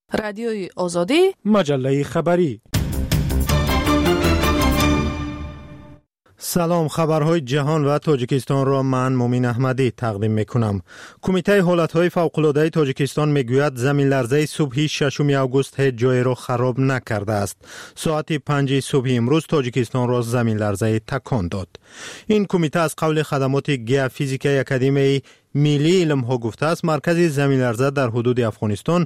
رادیوی آزادی، مجله خبری. سلام، خبرهای جهان و تاجیکستان را من مومین احمدی تقدیم میکنم. کمیته حالتهای فوق‌العاده تاجیکستان میگوید زمین لرزه صبحی 6 آگوست هیچ جای را خراب نکرده است. ساعت 5 صبح امروز تاجیکستان را زمین لرزه تکان داد. این کمیته از قول خدمات گیافیزیک اکادمی ملی علم ها گفته است مرکز زمین لرزه در حدود افغانستان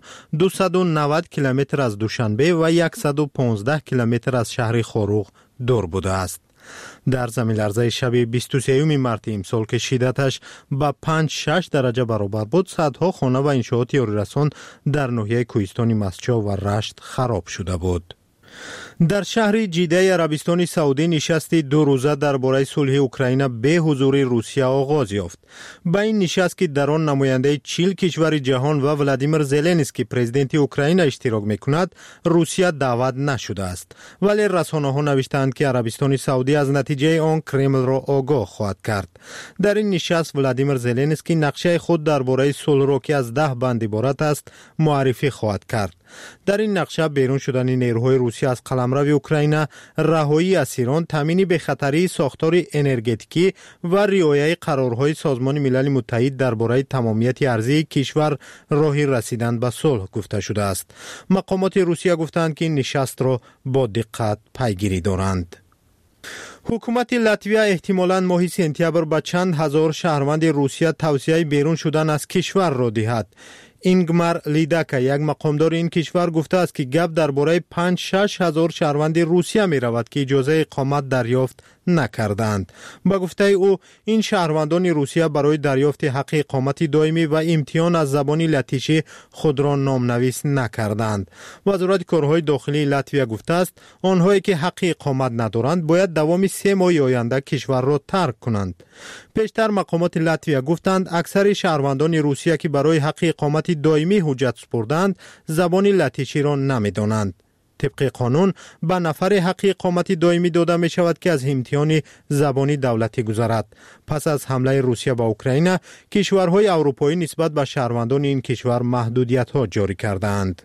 290 کیلومتر از دوشنبه و 115 کیلومتر از شهر خاروق دور بوده است. در زمین لرزه شب 23 مارس امسال که شدتش به 5-6 درجه برابر بود، صدها خانه و انشاءات یاریرسان در ناحیه کوهستان مسجد و رشت خراب شده بود. در شهر جیده عربستان سعودی نشست 2 روزه درباره صلح اوکراین به حضور روسیه آغاز یافت. با این نشست که در آن نماینده 40 کشور جهان و ولادیمیر زلنسکی پرزیدنت اوکراین اشتراک میکند، روسیه دعوت نشده است. ولی رسانه‌ها نوشتند که عربستان سعودی از نتیجه آن کرمل را آگاه خواهد کرد. در این نشست ولادیمیر زلنسکی نقشه خود درباره صلح را که از 10 بند عبارت است معرفی خواهد کرد. در این نقشه بیرون شدن نیروهای روسیه از قلمرو اوکراین، رهایی اسیران، تامین بخطری ساختار انرژتیکی و رعایت قرارهای سازمان ملل متحد درباره تمامیت ارضی کشور راهی رسیدن به صلح گفته شده است. مقامات روسیه گفتند که این نشست را با دقت پیگیری دارند. حکومت لاتویا احتمالاً ماه سپتامبر به چند هزار شهروند روسیه توصیه بیرون شدن از کشور را دهد. اینگمار لیداکا، یک مقامدار این کشور، گفته است که گپ درباره 5-6 هزار شهروند روسیه می رود که اجازه اقامت دریافت نکردند. با گفته او این شهروندان روسیه برای دریافت حق اقامت دائمی و امتحان از زبان لاتیشی خود را نامنویس نکردند. وزارت کارهای داخلی لاتویا گفته است آنهایی که حق اقامت ندارند باید دوام 3 ماه آینده کشور را ترک کنند. پیشتر مقامات لاتویا گفتند اکثر شهروندان روسیه که برای حق اقامت دائمی حجت سپردند زبان لاتیشی را نمیدانند. طبق قانون به نفر حق اقامت دائمی داده می شود که از امتحان زبانی دولتی گذرد. پس از حمله روسیه به اوکراین، کشورهای اروپایی نسبت به شهروندان این کشور محدودیت ها جاری کردند.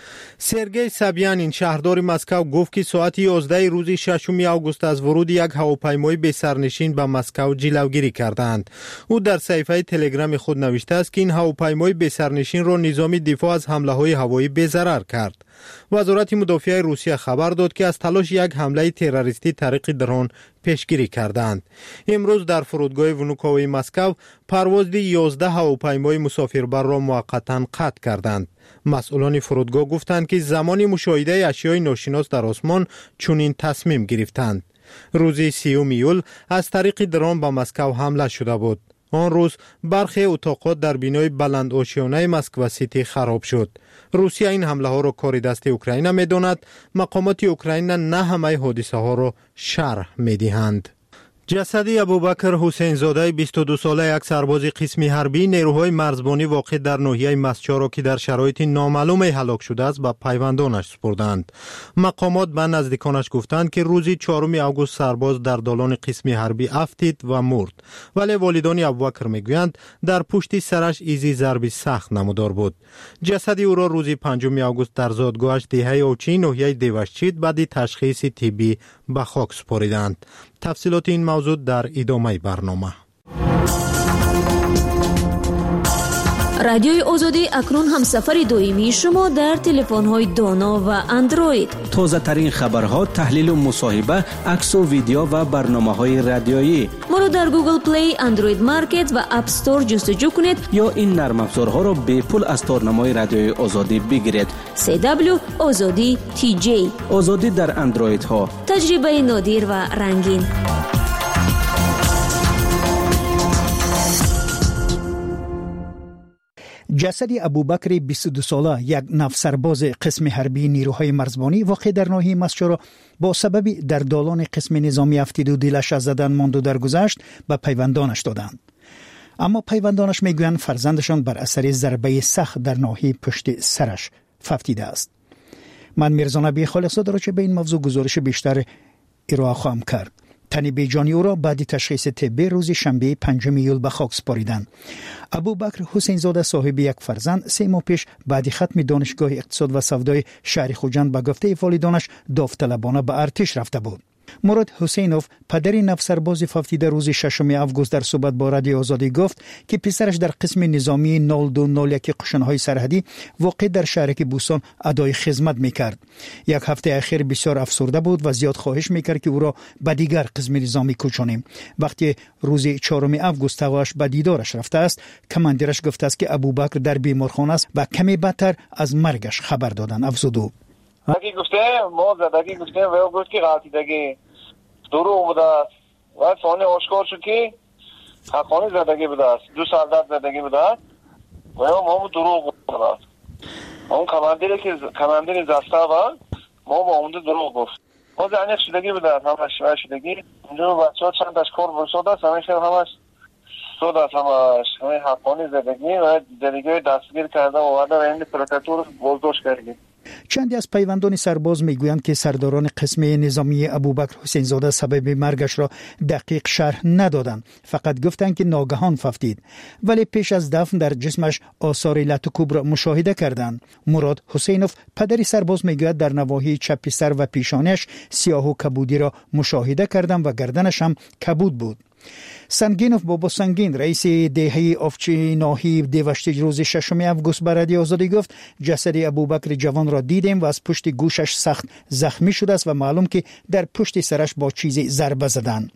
سرگئی سابیانین شهردار مسکو گفت که ساعت 11 روز 6 آگوست از ورود یک هواپیمای بی سرنشین به مسکو جلوگیری کردند. او در صفحه تلگرام خود نوشته است که این هواپیمای بی سرنشین را نظام دفاع از حمله های هوایی بی‌ضرر کرد. وزارت مدافع روسیه خبر داد که از تلاش یک حمله تروریستی طریق درون پیشگیری کردند. امروز در فرودگاه ونوکووی مسکو پرواز 11 هواپیمای مسافربر را موقتا قطع کردند. مسئولان فرودگاه گفتند که زمان مشاهده اشیاء ناشناس در آسمان چنین تصمیم گرفتند. روز 30 ایول از طریق درون به مسکو حمله شده بود. آن روز برخی اتاقات در بینای بلند آشیانه مسکو سیتی خراب شد. روسیه این حمله ها را کار دست اوکراین می داند. مقامات اوکراین نه همه حادثه ها را شرح می دهند. جسد ابوبکر حسین زاده 22 ساله یک سرباز قسم حربی نیروهای مرزبانی واقع در ناحیه مسجد را که در شرایط نامعلوم هلاک شده است به پیوندانش سپردند. مقامات به نزدیکانش گفتند که روز 4 آگوست سرباز در دالان قسم حربی افتید و مرد. ولی والدان ابوبکر میگویند در پشت سرش ایزی ضربی سخت نمودار بود. جسد او را روز 5 آگوست در زادگاهش دهه اوچی ناحیه دیوشچید بعد تشخیص طبی به خاک سپردند. تفصیلات این موضوع در ادامه برنامه. رادیوی آزادی اکنون هم سفر دائمی شما در تلفن‌های دانا و اندروید. تازه ترین خبرها، تحلیل و مصاحبه، عکس و ویدیو و برنامه‌های رادیویی. ما را در گوگل پلی، اندروید مارکت و اپ استور جستجو کنید یا این نرم افزارها را به پول از تارنمای رادیوی آزادی بگیرید. CW آزادی TJ. آزادی در اندروید ها. تجربه نادر و رنگین. جسد ابوبکر 22 ساله، یک نفسرباز قسم حربی نیروهای مرزبانی واقع در ناحیه مسجد را با سبب در دالان قسم نظامی افتید و دلش از زدن ماند و درگذشت به پیوندانش دادند. اما پیوندانش میگویند فرزندشان بر اثر ضربه سخت در ناحیه پشت سرش ففتیده است. من میرزا نبی خالص‌زاده را چه به این موضوع گزارش بیشتر ارائه خواهم کرد. تن بیجانی او را بعد تشخیص طبی روز شنبه 5 ایول به خاک سپاریدند. ابوبکر حسین زاده صاحب یک فرزند 3 ماه پیش بعد ختم دانشگاه اقتصاد و سودای شهر خوجند به گفته والدانش داوطلبانه به ارتش رفته بود. مراد حسینوف پدر نفسرباز فوتیده روز 6 آگوست در صحبت با رادیو آزادی گفت که پسرش در قسم نظامی 0201 قشنهای سرحدی واقع در شهرک بوستان ادای خدمت میکرد. یک هفته اخیر بسیار افسرده بود و زیاد خواهش میکرد که او را به دیگر قسم نظامی کوچانیم. وقتی روز 4 آگوست تواش به دیدارش رفته است، کماندیرش گفته است که ابوبکر در بیمارخانه است و کمی بدتر از مرگش خبر دادند. افزود او اگه گفته ما زدگی گفته و گفت که قاطیدگی دروغ بوده است و ثانی آشکار شد که حقانی زدگی بوده است، 2 سالدار زدگی بوده است و ما دروغ بوده است. اون کماندیر زسته و ما با اون دروغ گفت. ما زنیق شدگی بوده است، همش شوه شدگی. اونجا بچه ها چند تشکر برسود است، همش سود است، همه حقانی زدگی و دیگه دستگیر کرده و وعده و این پروکاتور بازداشت کردیم. چندی از پیوندان سرباز میگویند که سرداران قسم نظامی ابوبکر حسین زاده سبب مرگش را دقیق شرح ندادند، فقط گفتند که ناگهان فوتید، ولی پیش از دفن در جسمش آثار لطکوب را مشاهده کردند. مراد حسینوف پدری سرباز میگوید در نواحی چپ سر و پیشانیش سیاه و کبودی را مشاهده کردند و گردنش هم کبود بود. سنگینوف بابا سنگین رئیس دهه آفچی ناحیه دیوشتیج روز 6 آگوست به رادیو آزادی گفت جسد ابوبکر جوان را دیدیم و از پشت گوشش سخت زخمی شده است و معلوم که در پشت سرش با چیزی ضربه زدند.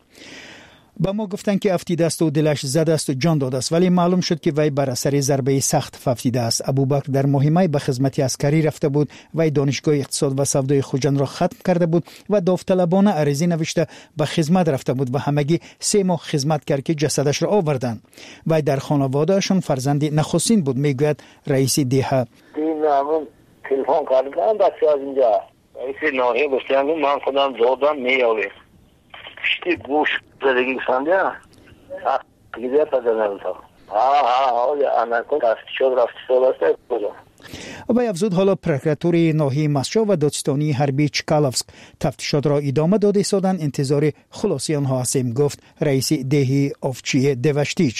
با ما گفتند که افتیده است و دلش زده است و جان داده است، ولی معلوم شد که وی بر اثر ضربه سخت افتیده است. ابوبکر در مهمه به خدمت عسکری رفته بود. وی دانشگاه اقتصاد و سودای خوجند را ختم کرده بود و داوطلبانه عریضه نوشته به خدمت رفته بود و همگی 3 ماه خدمت کرد که جسدش را آوردند. وی در خانوادهشان فرزند نخستین بود، میگوید رئیس دهه. تلفن کردم بچه از اینجا رئیس ناحیه گفتم من خودم زادم میاوه پشتی گوش زدگی گفتنده دیگه پدرم تا انا کن رفتی است کجا. و افزود حالا پروکراتور ناحیه مسجو و دادستانی حربی چکالوفسک تفتیشات را ادامه داده ایستادند. انتظار خلاصی آنها هستیم، گفت رئیس دهه آفچی دیوشتیج.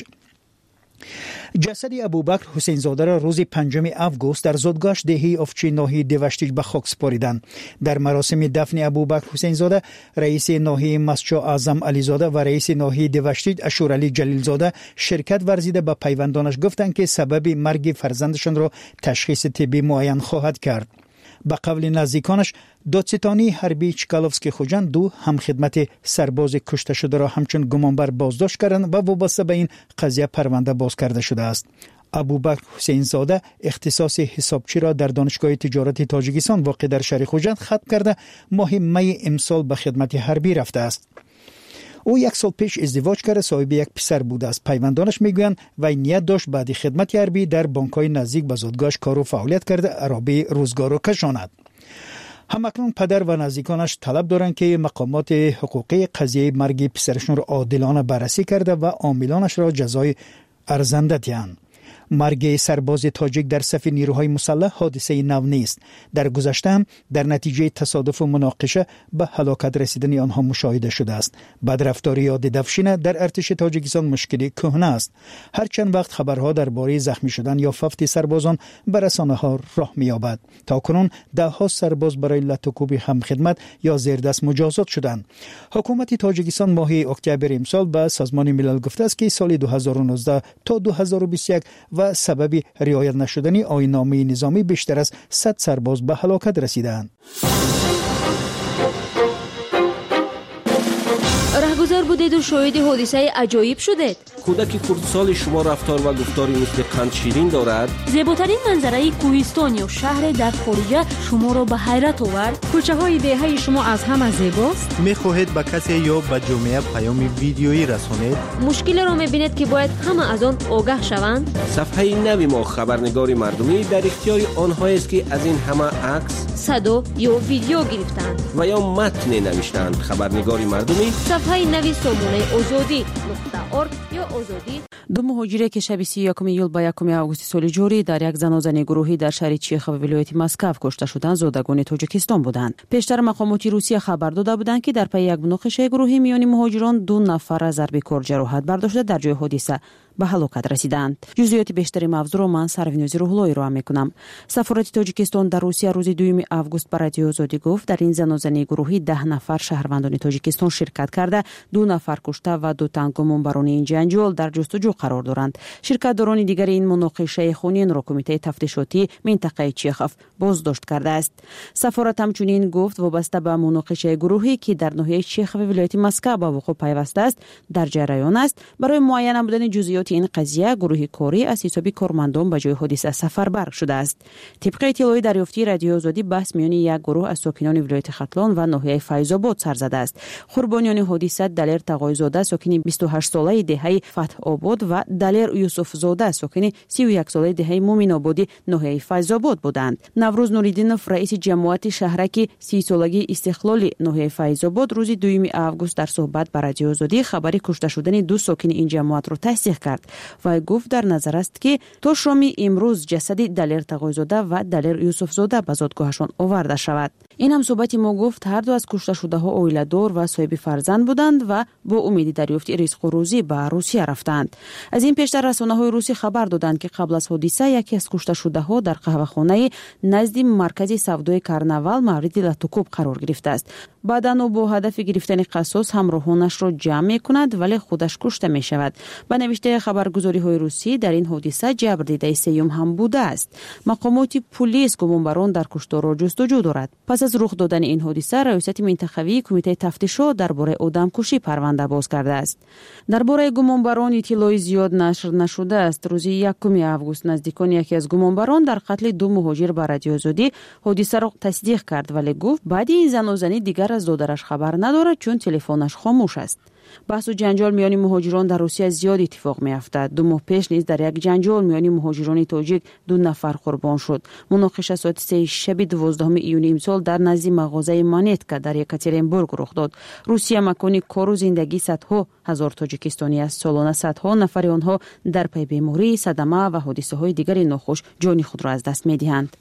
جسد ابوبکر حسین زاده را روز 5 آگوست در زادگاه دهه آفچی ناحیه دیوشتیج به خاک سپاریدند. در مراسم دفن ابوبکر حسین زاده رئیس ناحیه مسجو اعظم علی زاده و رئیس ناحیه دیوشتیج اشورعلی جلیل زاده شرکت ورزیده به پیوندانش گفتند که سبب مرگ فرزندشان را تشخیص طبی معین خواهد کرد. به قول نزدیکانش دادستانی حربی چکالوفسکی خوجند 2 همخدمت سرباز کشته شده را همچون گمانبر بازداشت کردند و وابسته به این قضیه پرونده باز کرده شده است. ابوبکر حسین زاده اختصاص حسابچی را در دانشگاه تجارت تاجیکستان واقع در شهر خوجند ختم کرده ماه می امسال به خدمت حربی رفته است. او 1 سال پیش ازدواج کرده، صاحب یک پسر بوده است. پیوندانش میگویند وی نیت داشت بعد خدمت حربی در بانک‌های نزدیک به زادگاهش کار و فعالیت کرده عربه روزگار را کشاند. همکنون پدر و نزدیکانش طلب دارند که مقامات حقوقی قضیه مرگ پسرشون را عادلانه بررسی کرده و عاملانش را جزای ارزنده دهند. مرگ سرباز تاجیک در صف نیروهای مسلح حادثه نو نیست. در گذشته هم در نتیجه تصادف و مناقشه به هلاکت رسیدن آنها مشاهده شده است. بدرفتاری یا ددفشینه در ارتش تاجیکستان مشکلی کهنه است. هر چند وقت خبرها درباره زخمی شدن یا فوت سربازان به رسانه‌ها راه می‌یابد. تاکنون 10 سرباز برای لطکوب همخدمت یا زیردست مجازات شدند. حکومت تاجیکستان ماه اکتبر امسال به سازمان ملل گفته است که سال 2019 تا 2021 و سبب رعایت نشدن آیین‌نامه نظامی بیشتر از 100 سرباز به هلاکت رسیدند. رهگذر بودید و شاهد حادثه عجایب شدید. کودک خردسال شما رفتار و گفتاری مثل قند شیرین دارد. زیباترین منظره کوهستان یا شهر در خارج شما را به حیرت آورد. کوچه های دهه شما از همه زیباست. می‌خواهید به کسی یا به جامعه پیام ویدیویی رسانید؟ مشکل را می‌بینید که باید همه از آن آگاه شوند. صفحه نوی ما خبرنگار مردمی در اختیار آنهایی است که از این همه عکس، صدا یا ویدیو گرفتند و یا متن نوشتند. خبرنگار مردمی صفحه نوی سامانه آزادی.org یا آزادی دو مهاجر که شب 31 ایول با 1 آگوست سال جاری در یک زنازنی گروهی در شهر چیخ و ولایت مسکو کشته شدند زادگان تاجیکستان بودند. پیشتر مقامات روسیه خبر داده بودند که در پی یک مناقشه گروهی میان مهاجران 2 نفر از ضرب کار جراحت برداشته در جای حادثه به هلاکت رسیدند. جزئیات بیشتری موضوع را من سروینوز روحلویی را میکنم. سفارت تاجیکستان در روسیه روز 2 آگوست به رادیو آزادی گفت در این زنازنی گروهی 10 نفر شهروندان تاجیکستان شرکت کرده، 2 نفر کشته و 2 تن گمانبران این جنجال در جستجو قرار دارند. شرکت‌داران دیگر این مناقشه خونین را کمیته تفتیشاتی منطقه چیخوف بازداشت کرده است. سفارت همچنین گفت وابسته به مناقشه گروهی که در ناحیه چیخ و ولایت مسکو به وقوع پیوسته است در جریان است. برای معاینه بودن جزئیات این قضیه گروه کاری از حساب کارمندان به جای حادثه سفربر شده است. طبق اطلاعات دریافتی رادیو آزادی بحث میان یک گروه از ساکنان ولایت ختلان و ناحیه فیض‌آباد سر زده است. قربانیان حادثه دلیر تقای‌زاده ساکن 28 ساله دهه فتح آباد و دلیر یوسف زاده ساکن 31 ساله دهه مومن آبادی ناحیه فیض‌آباد بودند. نوروز نوریدینوف رئیس جمعیت شهرک 30 سالگی استقلالی ناحیه فیض‌آباد روز 2 آگوست در صحبت با رادیو آزادی خبری کشته شدن 2 ساکن این جمعیت را تصدیق کرد و گفت در نظر است که تا شام امروز جسد دلیر تقای‌زاده و دلیر یوسف زاده به زادگاهشان آورده شود. این هم صحبت ما گفت هر دو از کشته شده ها عائله‌دار و صاحب فرزند بودند و با امید دریافت رزق و روزی به روسیه رفتند. از این پیشتر رسانه‌های روسی خبر دادند که قبل از حادثه یکی از کشته شده ها در قهوه‌خانه نزد مرکز سودای کرنوال مورد لطوکوب قرار گرفته است. بعداً او با هدف گرفتن قصاص همراهانش را جمع می‌کند ولی خودش کشته می‌شود. به نوشته خبرگزاری‌های روسی در این حادثه جبر دیده سیوم هم بوده است. مقامات پلیس گمانبران در کشتار را جستجو دارد. پس از رخ دادن این حادثه ریاست منطقوی کمیته تفتیشات درباره آدمکشی پرونده باز کرده است. درباره گمانبران اطلاعی زیاد نشر نشده است. روز 1 آگوست نزدیکان یکی از گمانبران در قتل 2 مهاجر به رادیو آزادی حادثه را تصدیق کرد ولی گفت بعد این زنازنی دیگر از دادرش خبر ندارد چون تلفنش خاموش است. بحث و جنجال میان مهاجران در روسیه زیاد اتفاق میافتد. 2 ماه پیش نیز در یک جنجال میان مهاجران تاجیک 2 نفر قربان شد. مناقشه ساعت 3 شب 12 ایون امسال در نزد مغازه مانیتکا در یکاترینبورگ رخ داد. روسیه مکانی کار و زندگی صدها هزار تاجیکستانی است. سالانه صدها نفر آنها در پی بیماری، صدمه و حادثه های دیگر ناخوش جان خود را از دست میدهند.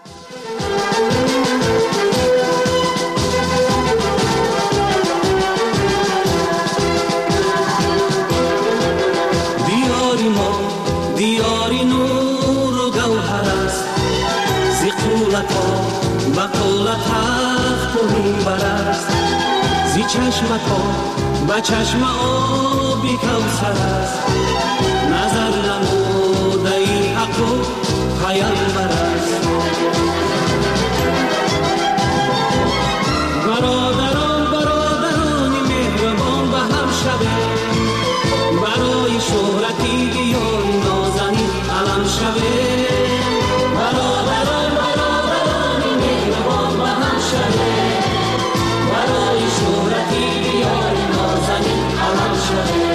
دیاری نور و گوهر است زی قولت ها و قولت تخت و منبر است زی چشمت ها و چشم آبی کوثر است نظر نموده این حق و پیامبر است برادران مهربان به هم شده برای شهرتی دیاری نازنی علم شده برادران مهربان به هم شده برای شهرتی دیاری نازنی علم شده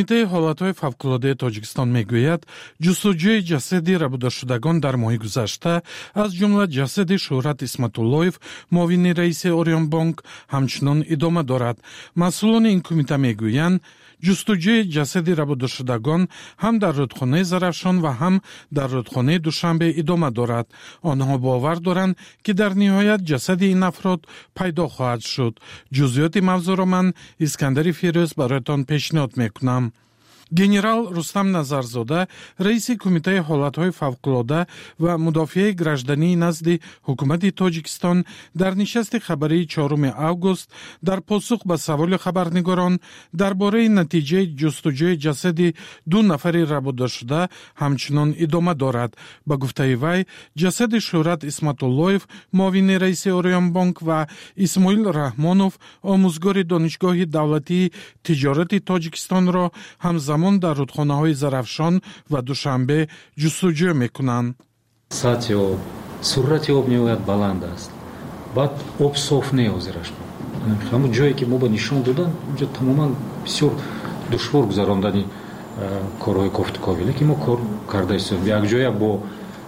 کمیته حالتهای فوق‌العاده تاجیکستان میگوید جستجوی جسدی ربوده‌شدگان در ماه گذشته از جمله جسد شهرت اسمت‌اللهیف معاون رئیس اوریون بانک همچنان ادامه دارد. مسئولان این کمیته میگویند جستجوی جسد ربوده‌شدگان هم در رودخانه زرافشان و هم در رودخانه دوشنبه ادامه دارد. آنها باور دارند که در نهایت جسد این افراد پیدا خواهد شد. جزئیات موضوع را من اسکندر فیروز برایتان پیشنهاد میکنم. گنرال رستم نظرزاده رئیس کمیته حالتهای فوق‌العاده و مدافع گраждани نزد حکومت تاجیکستان در نشست خبری 4 اوگوست در پاسخ به سوال خبرنگاران درباره نتیجه جستجوی جسد 2 نفر ربوده شده همچنان ادامه دارد. به گفته وی جسد شهرت اسمت‌اللهیف معاون رئیس اوریون بانک و اسماعیل رحمانوف آموزگار دانشگاه دولتی تجارت تاجیکستان را همزمان در رودخانه‌های زرافشان و دوشنبه جستجو میکنند. سطح آب، سرعت آب نهایت بلند است. بعد آب صاف نیازش بود. همون جایی که ما با نشان دادن اونجا تماما بسیار دشوار گذراندن کارهای کوفتکاوی که ما کار کرده استیم. یک جایی با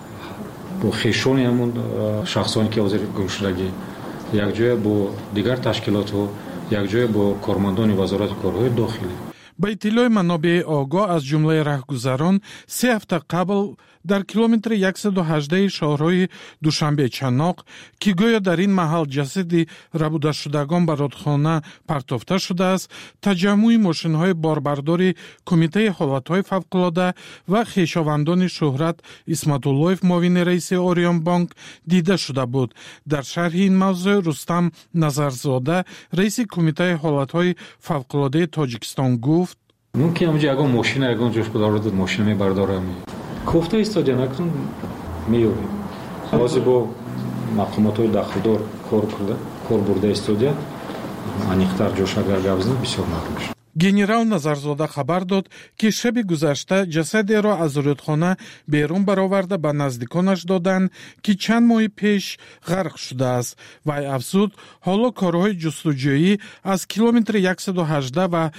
خیشان همون شخصانی که حاضر گمشدگی، یک جایی با دیگر تشکیلات ها، یک جایی با کارمندان وزارت کارهای داخلی. با اطلاع منابع آگاه از جمله رهگذران 3 هفته قبل در کیلومتر 118 شهرهای دوشنبه چناق که گویا در این محل جسد ربوده شدگان به رودخانه پرتافته شده است، تجمع ماشین‌های باربردار کمیته حالتهای فوق‌العاده و خویشاوندان شهرت اسمت‌اللهیف معاون رئیس اوریون بانک دیده شده بود. در شرح این موضوع رستم نظرزاده رئیس کمیته حالتهای فوق‌العاده تاجیکستان گفت ممکن همونجا اگه ماشین اگه جوش بدار داد ماشین میبرداره کوفته ایستادی نکنون میوری بازی با مقامات های داخلدار کار برده ایستادی انیختر جوش اگر گوزنه بسیار مقامش. گنرال نظرزاده خبر داد که شب گذشته جسدی را از رودخانه بیرون برآورده به نزدیکانش دادند که چند ماه پیش غرق شده است. وی افزود حالا کارهای جستجویی از کیلومتر 118 و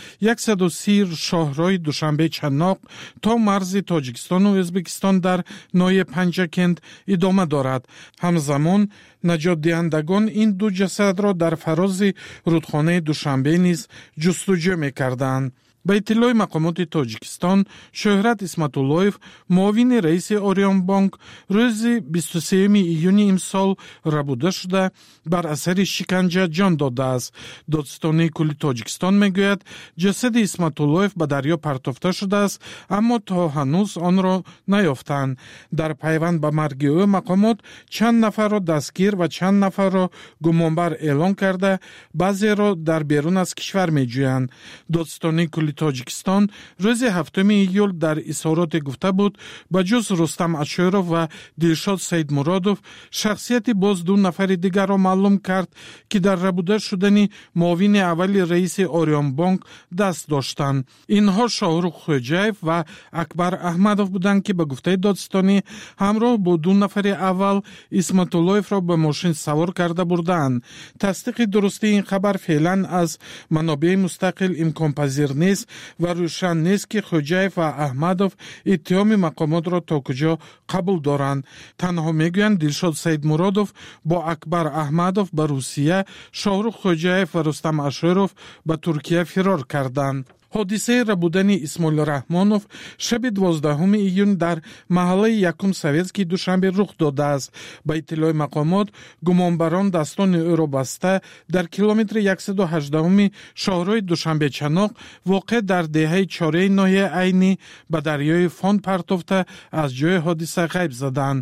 130 شهرهای دوشنبه چناق تا مرز تاجیکستان و ازبکستان در ناحیه پنجکند ادامه دارد. همزمان نجات دهندگان این 2 جسد را در فراز رودخانه دوشنبه نیز جستجو می‌کردند. به اطلاع مقامات تاجیکستان شهرت اسمت‌اللهیف معاون رئیس اوریون بانک روز 23 ایون امسال ربوده شده بر اثر شکنجه جان داده است. دادستانی کل تاجیکستان میگوید جسد اسمت‌اللهیف به دریا پرتافته شده است اما تا هنوز آن را نیافتند. در پیوند به مرگ او مقامات چند نفر را دستگیر و چند نفر را گمانبر اعلام کرده بعضی را در بیرون از کشور میجویند. دادستانی کل تاجیکستان روز 7 ایول در اظهارات گفته بود به جز رستم اشایروف و دلشاد سید مرادوف شخصیت باز 2 نفر دیگر را معلوم کرد که در ربوده شدن معاون اول رئیس اوریون بانک دست داشتند. اینها شاهرخ خوجایف و اکبر احمدوف بودند که به گفته دادستانی همراه با 2 نفر اول اسمت‌اللهیف را به ماشین سوار کرده بردند. تصدیق درستی این خبر فعلا از منابع مستقل امکان پذیر نیست و روشن نیست که خوجایف و احمدوف اتهام مقامات را تا کجا قبول دارند. تنها میگویند دلشاد سید مرادوف با اکبر احمدوف به روسیه، شاهرخ خوجایف و رستم اشایروف به ترکیه فرار کردند. حادثه ربودن اسماعیل رحمانوف شب 12 ایون در محله یکم سویتسکی دوشنبه رخ داده است. با اطلاع مقامات گمانبران دستان او را بسته در کیلومتر 118 شهرهای دوشنبه چناق واقع در دهه 4 ناحیه عینی به دریای فان پرتافته از جای حادثه غیب زدند.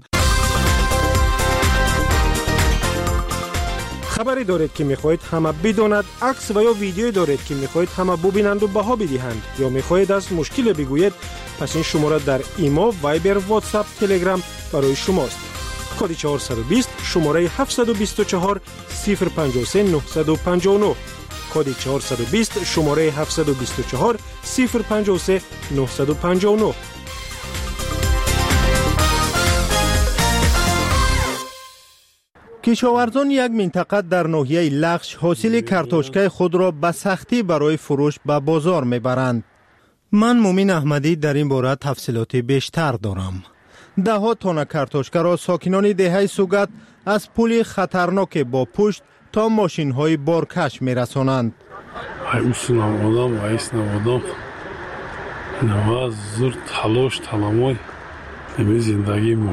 خبری دارید که میخواهید همه بداند، عکس و یا ویدیویی دارید که میخواهید همه ببینند و بها بدهند یا میخواهید از مشکل بگویید، پس این شماره در ایما، وایبر، واتساپ، تلگرام برای شماست. کد 420 شماره 724 053 959 کد 420 شماره 724 053 959. کشاورزان یک منطقه در ناحیه لخش حاصل کارتوشکای خود را به سختی برای فروش به بازار میبرند. من مومین احمدی در این باره تفصیلات بیشتر دارم. ده ها تن کارتوشکا را ساکنان دهه سوگت از پل خطرناک با پشت تا ماشین های بارکش می رسانند. ایسون آدم ایسون نواز زور تلاش تلامای نمی زندگی مو.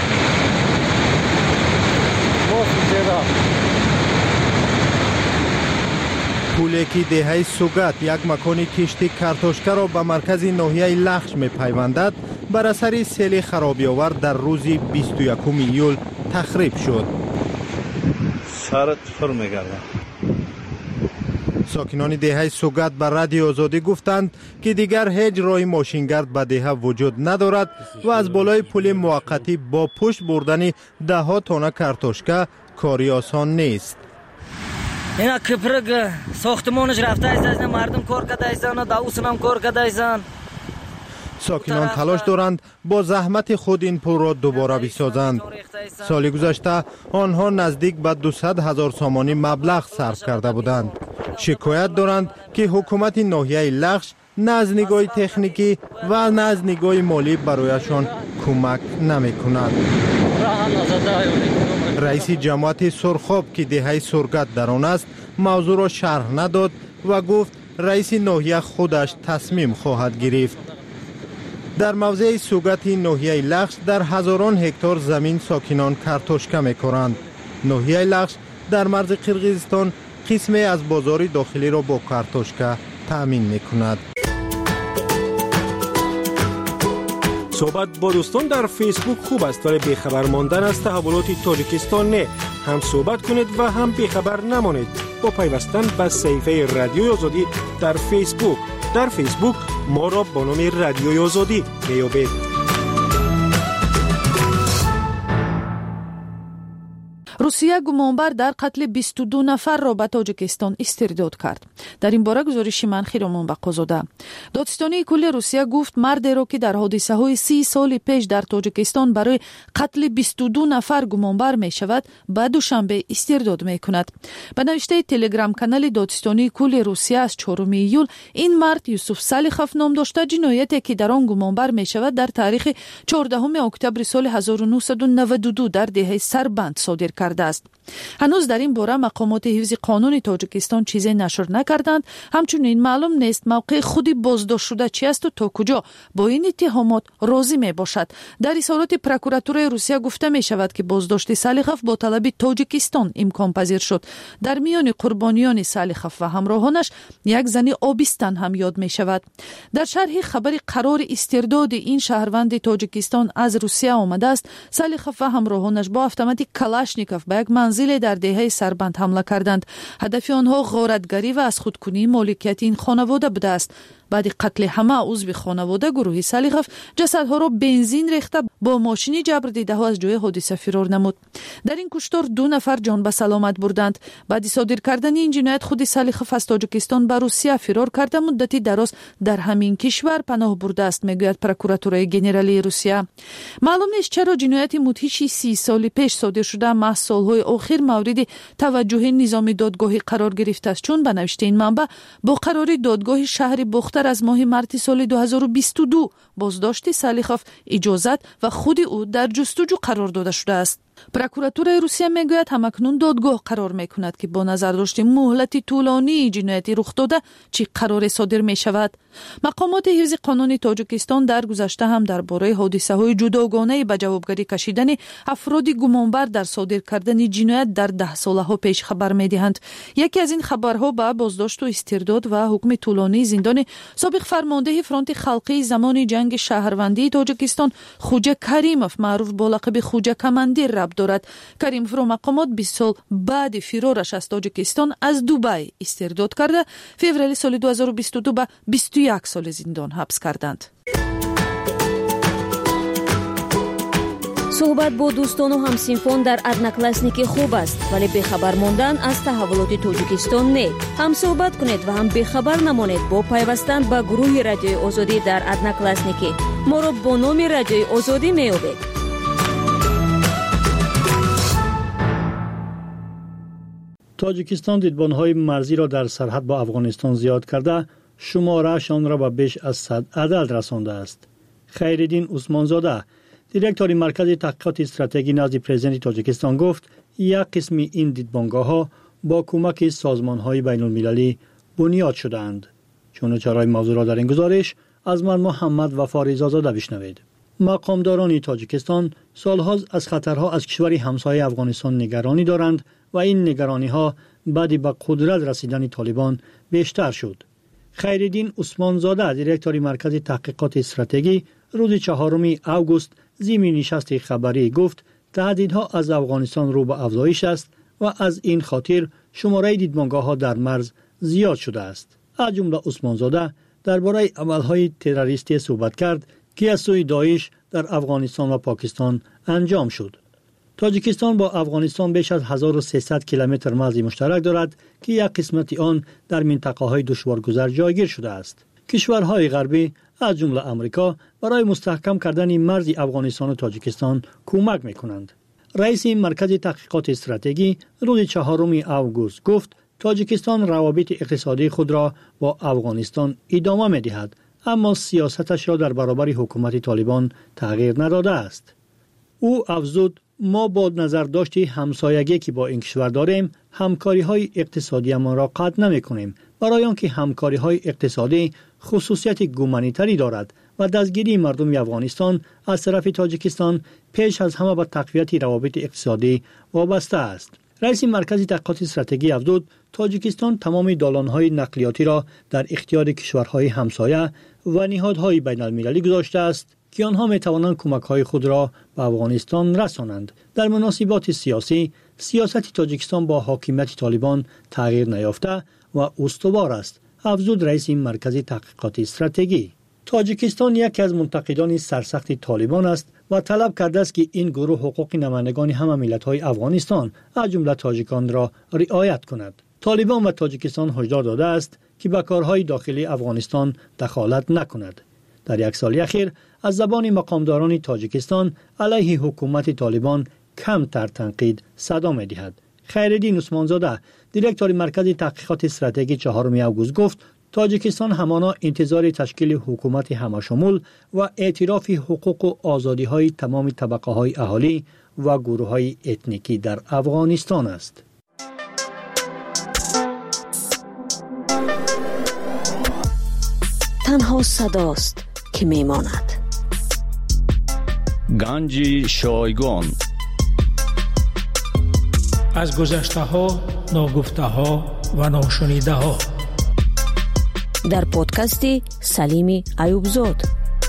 پولی که دهه سوگت یک مکان کشتی کارتوشکا را به مرکز ناحیه لخش می پیوندد بر اثر سیل خرابی آور در روز 21 ایول تخریب شد. سرت فر میگردم. ساکنان دهه سوگت به رادیو آزادی گفتند که دیگر هیچ راه ماشینگرد به دهه وجود ندارد و از بالای پل موقتی با پشت بردن ده ها تن کارتوشکا کاری آسان نیست. اینا کپرگ ساختمانش رفته است، مردم کار کرده ایستان، داوسن هم کار کرده ایستان. ساکنان تلاش دارند با زحمت خود این پل را دوباره بسازند. سال گذشته آنها نزدیک به 200,000 سامانی مبلغ صرف کرده بودند. شکایت دارند که حکومت ناحیه لخش نه از نگاه تکنیکی و نه از نگاه مالی برایشان کمک نمی کند. رئیس جماعت سرخاب که دهه سرگت در آن است موضوع را شرح نداد و گفت رئیس ناحیه خودش تصمیم خواهد گرفت. در موضع سوگت ناحیه لخش در هزاران هکتار زمین ساکنان کارتوشکا می‌کارند. ناحیه لخش در مرز قرقیزستان قسمی از بازار داخلی را با کارتوشکا تأمین می‌کند. صحبت با دوستان در فیسبوک خوب است ولی بیخبر ماندن از تحولات تاجیکستان نه. هم صحبت کنید و هم بیخبر نمانید با پیوستن به صفحه رادیوی آزادی در فیسبوک. در فیسبوک ما را با نام رادیوی آزادی میابید. روسیه گمانبر در قتل 22 نفر را به تاجیکستان استرداد کرد. در این باره گزارش منخی را منبع زاده. دادستانی کل روسیه گفت مردی را که در حادثه های 30 سال پیش در تاجیکستان برای قتل 22 نفر گمانبر می شود به دوشنبه استرداد می کند. به نوشته تلگرام کانال دادستانی کل روسیه از 4 ایول این مرد یوسف سالیخوف نام داشته جنایتی که در آن گمانبر می شود در تاریخ 14 اکتبر سال 1992 در دهه سربند صادر کرده است. هنوز در این باره مقامات حفظ قانون تاجیکستان چیزی نشر نکردند. همچنین معلوم نیست موقع خودی بازداشت شده چی است و تا کجا با این اتهامات راضی می باشد. در اظهارات پروکراتوره روسیه گفته می شود که بازداشت سالیخوف با طلب تاجیکستان امکان پذیر شد. در میان قربانیان سالیخوف و همراهانش یک زن آبستن هم یاد می شود. در شرح خبر قرار استرداد این شهروند تاجیکستان از روسیه آمده است. سالیخوف و همراهانش با اتومات کلاشنیکوف به یک منزل در دهه سربند حمله کردند. هدف آنها غارتگری و از خودکنی مالکیت این خانواده بوده است. بعد قتل همه عضو خانواده گروه سالیخوف جسدها را بنزین ریخته با ماشینی جبر دیده ها از جای حادثه فرار نمود. در این کشتار 2 نفر جان به سلامت بردند. بعد صادر کردن این جنایت خود سالیخوف از تاجیکستان به روسیه فرار کرده مدتی دراز در همین کشور پناه برده است میگوید پروکراتوره ژنرالی روسیه. معلوم نیست چرا جنایت مدهش 30 سال پیش صادر شده محض سالهای اخیر مورد توجه نظام دادگاهی قرار گرفته است چون به نوشته این منبع با قرار دادگاه شهر بختر از ماه مارس سال 2022 بازداشت سالیخوف اجازت و خود او در جستجو قرار داده شده است. پروکراتوره روسیه میگوید همکنون دادگاه قرار میکند که با نظر داشت مهلت طولانی جنایتی رخ داده چی قرار صادر می شود. مقامات حفظ قانون تاجیکستان در گذشته هم درباره حادثه های جداگانه به جوابگری کشیدن افراد گمانبر در صادر کردن جنایت در 10 ساله ها پیش خبر میدهند. یکی از این خبرها به بازداشت و استرداد و حکم طولانی زندان سابق فرمانده فرانت خلقی زمان جنگ شهروندی تاجیکستان خوجه کریموف معروف با لقب خوجه کماندیر دارد. کریموف را مقامات 20 سال بعد فرارش از تاجیکستان از دبی استرداد کرده فوریه سال 2022 به 21 سال زندان حبس کردند. صحبت با دوستان و همسینفان در ادناکلاسنیک خوب است ولی بخبر ماندن از تحولات تاجیکستان نه. هم صحبت کنید و هم بخبر نمانید با پیوستن به گروه رادیوی آزادی در ادناکلاسنیک. ما را با نام رادیوی آزادی میابید. تاجیکستان دیدبان‌های مرزی را در سرحد با افغانستان زیاد کرده شمارهشان را به بیش از 100 عدد رسانده است. خیرالدین عثمانزاده دیرکتور مرکز تحقیقات استراتژی نزد پرزیدنت تاجیکستان گفت یک قسم این دیدبانگاه‌ها با کمک سازمان‌های بین‌المللی بنیاد شده‌اند. چون چرای موضوع را در این گزارش از من محمد وفا رضازاده بشنوید. مقامداران تاجیکستان سالها از خطرها از کشور همسایه افغانستان نگرانی دارند و این نگرانی‌ها بعد به قدرت رسیدن طالبان بیشتر شد. خیرالدین عثمانزاده دیرکتور مرکز تحقیقات استراتژی روز 4 آگوست ضمن نشست خبری گفت تهدیدها از افغانستان رو به افزایش است و از این خاطر شماره دیدبانگاه‌ها در مرز زیاد شده است. از جمله عثمانزاده درباره عمل‌های تروریستی صحبت کرد که از سوی داعش در افغانستان و پاکستان انجام شد. تاجیکستان با افغانستان بیش از 1300 کیلومتر مرز مشترک دارد که یک قسمت آن در منطقه‌های دشوارگذر جایگیر شده است. کشورهای غربی از جمله آمریکا برای مستحکم کردن مرز افغانستان و تاجیکستان کمک می‌کنند. رئیس مرکز تحقیقات استراتژی روز 4 آگوست گفت تاجیکستان روابط اقتصادی خود را با افغانستان ادامه می‌دهد، اما سیاستش را در برابر حکومت طالبان تغییر نداده است. او افزود ما با نظرداشت همسایگی که با این کشور داریم همکاری‌های اقتصادی ما را قطع نمی‌کنیم، برای آنکه همکاری‌های اقتصادی خصوصیت گومانیتری دارد و دستگیری مردم افغانستان از طرف تاجیکستان پیش از همه به تقویت روابط اقتصادی وابسته است. رئیس مرکز تحقیقات استراتژی افزود تاجیکستان تمام دالان‌های نقلیاتی را در اختیار کشورهای همسایه و نهادهای بین‌المللی گذاشته است که آنها می‌توانند کمک‌های خود را به افغانستان رسانند. در مناسبات سیاسی، سیاست تاجیکستان با حاکمیت طالبان تغییر نیافته و استوار است، افزود رئیس مرکز تحقیقات استراتژی. تاجیکستان یکی از منتقدان سرسخت طالبان است و طلب کرده است که این گروه حقوق نمایندگان همه ملت‌های افغانستان از جمله تاجیکان را رعایت کند. طالبان و تاجیکستان هشدار داده است که به کارهای داخلی افغانستان دخالت نکند. در یک سال اخیر از زبان مقامداران تاجیکستان علیه حکومت طالبان کمتر تنقید صدا می‌دهد. خیرالدین عثمانزاده دیرکتور مرکز تحقیقات استراتژی 4 آگوست گفت تاجیکستان همانا انتظار تشکیل حکومت همشمول و اعتراف حقوق و آزادی‌های تمام طبقه‌های اهالی و گروه‌های اتنیکی در افغانستان است. تنها صداست که میماند. گنج شایگان از گذشته ها، ناگفته ها و ناشنیده ها در پادکست سلیم ایوبزاد.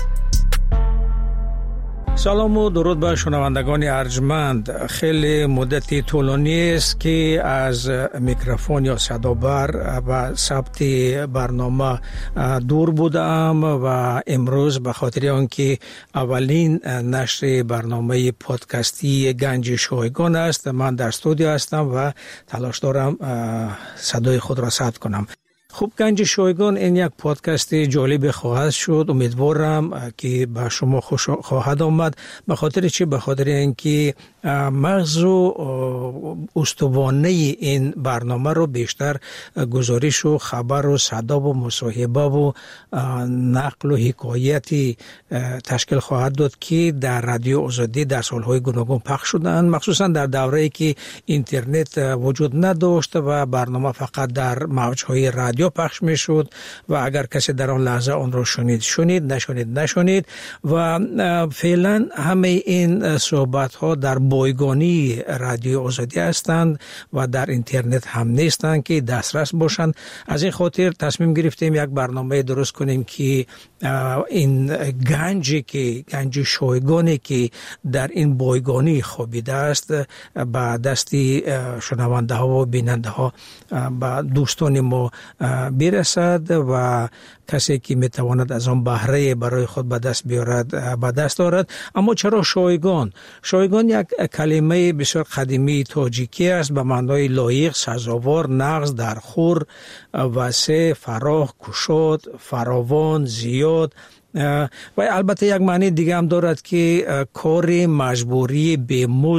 سلام و درود به شنوندگان ارجمند. خیلی مدتی طولانی است که از میکروفون یا صدابر و ثبت برنامه دور بودم و امروز به خاطر آنکه اولین نشر برنامه پادکستی گنج شایگان است، من در استودیو هستم و تلاش دارم صدای خود را ثبت کنم. خوب، گنج شایگان این یک پادکست جالب خواهد شد. امیدوارم که به شما خوش خواهد آمد. به خاطر چی؟ به خاطر اینکه مغز و استوانه این برنامه رو بیشتر گزارش و خبر و صدا و مصاحبه و نقل و حکایتی تشکیل خواهد داد که در رادیو آزادی در سالهای گوناگون پخش شدند، مخصوصا در دوره‌ای که اینترنت وجود نداشت و برنامه فقط در موج‌های رادیو پخش میشد و اگر کسی در آن لحظه آن را شنید، نشنید و فعلا همه این صحبت ها در بایگانی رادیو آزادی هستند و در اینترنت هم نیستند که دسترس باشند. از این خاطر تصمیم گرفتیم یک برنامه درست کنیم که این گنج شایگانی که در این بایگانی خوابیده است به دستی شنونده ها و بیننده ها به دوستان ما برسد و کسی که میتواند از آن بهره برای خود به دست دارد. اما چرا شایگان؟ شایگان یک کلمه بسیار قدیمی تاجیکی است به معنای لایق، سزاوار، نغز، درخور، وسع، فراخ، گشاد، فراوان، زیاد و البته یک معنی دیگه هم دارد که کار مجبوری به مزد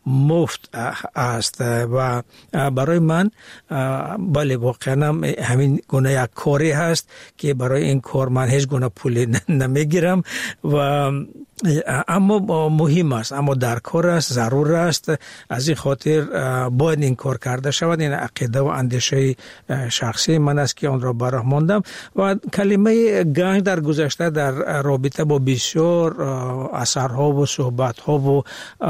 مفت است و برای من بله واقعا همین گونه یک کاری هست که برای این کار من هیچ گونه پول نمیگیرم و اما مهم است، اما در کار است، ضرور است. از این خاطر باید این کار کرده شود. این عقیده و اندیشه شخصی من است که آن را براه ماندم و کلمه گنج در گذشته در رابطه با بسیار اثرها و صحبتها و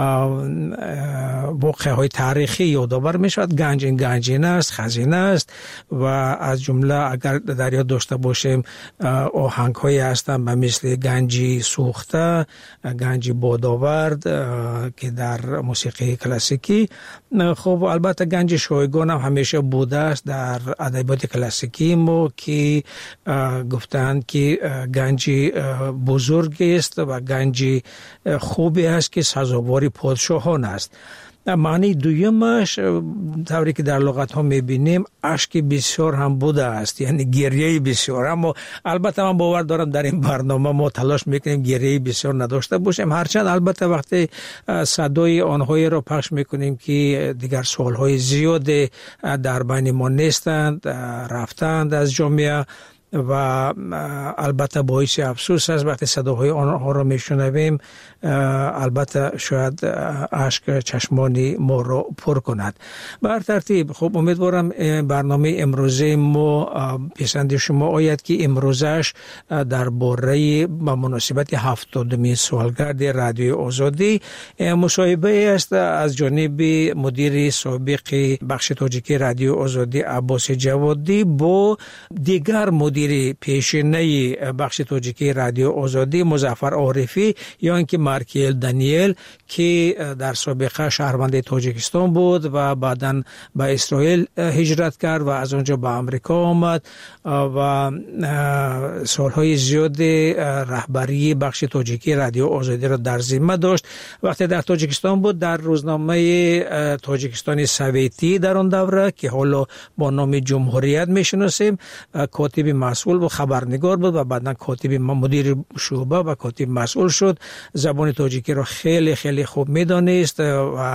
واقعه های تاریخی یادآور می شود. گنج این گنجینه است، خزینه است و از جمله اگر در یاد داشته باشیم آهنگ هایی هستند به مثل گنجی سوخته، گنجی بادآورد که در موسیقی کلاسیکی. خب البته گنج شایگان هم همیشه بوده است در ادبیات کلاسیکی ما که گفتند که گنجی بزرگی است و گنجی خوبی است که سزاوار پادشاهان است. معنی دویمش طوری که در لغت ها میبینیم اشک بسیار هم بوده است، یعنی گریه بسیار. اما البته من باور دارم در این برنامه ما تلاش میکنیم گریه بسیار نداشته باشیم، هرچند البته وقتی صدای آنهایی را پخش میکنیم که دیگر سالهای زیاد در بین ما نیستند، رفتند از جامعه و البته باعث افسوس است وقتی صداهای آنها را میشنویم. البته شاید اشک چشمان ما را پر کند. بر ترتیب خب امیدوارم برنامه امروزه ما پسند شما آید که امروزش درباره با مناسبت 70مین سالگرد رادیوی آزادی مصاحبه است از جانب مدیر سابق بخش تاجیکی رادیو آزادی عباس جوادی با دیگر مدیر پیشینه بخش تاجیکی رادیو آزادی مظفر عارفی یا اینکه مارکل دانیل که در سابقه شهروند تاجیکستان بود و بعداً به اسرائیل هجرت کرد و از اونجا به آمریکا آمد و سالهای زیاد رهبری بخش تاجیکی رادیو آزادی را در ذمه داشت. وقتی در تاجیکستان بود در روزنامه تاجیکستان سویتی در آن دوره که حالا با نام جمهوریت میشناسیم کاتب مسئول و خبرنگار بود و بعداً کاتب مدیر شعبه و کاتب مسئول شد. زبان تاجیکی را خیلی خیلی خوب میدانست و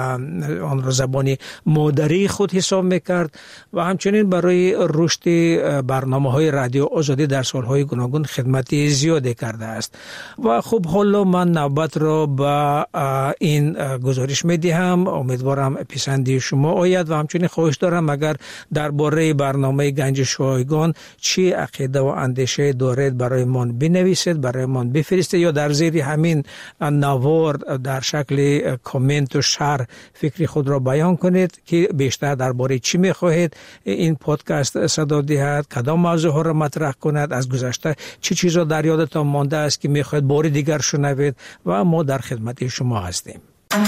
آن را زبان مادری خود حساب میکرد و همچنین برای رشد برنامه‌های رادیو آزادی در سالهای گوناگون خدمت زیادی کرده است. و خب حالا من نوبت را به این گزارش میدهم، امیدوارم پسندی شما آید و همچنین خواهش دارم اگر درباره برنامه گنج شایگان چی عقیده و اندیشه دارید برای من بنویسید، برای من بفرستید یا در زیر همین نوار در شکل کامنت و شرح فکری خود را بیان کنید که بیشتر درباره چی میخواهید این پادکست صدا دهد، کدام موضوع ها را مطرح کند، از گذشته چه چیزا در یادتان مانده است که میخواهید بار دیگر شنوید و ما در خدمت شما هستیم.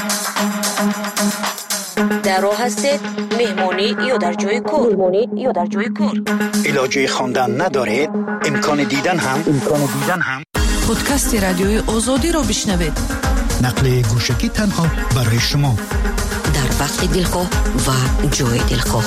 در راه هستید مهمانی یا در جای کار علاجه خواندن ندارید امکان دیدن هم پادکست رادیوی آزادی را بشنوید. نقل گوشکی تنها برای شما در وقت دلخواه و جای دلخواه.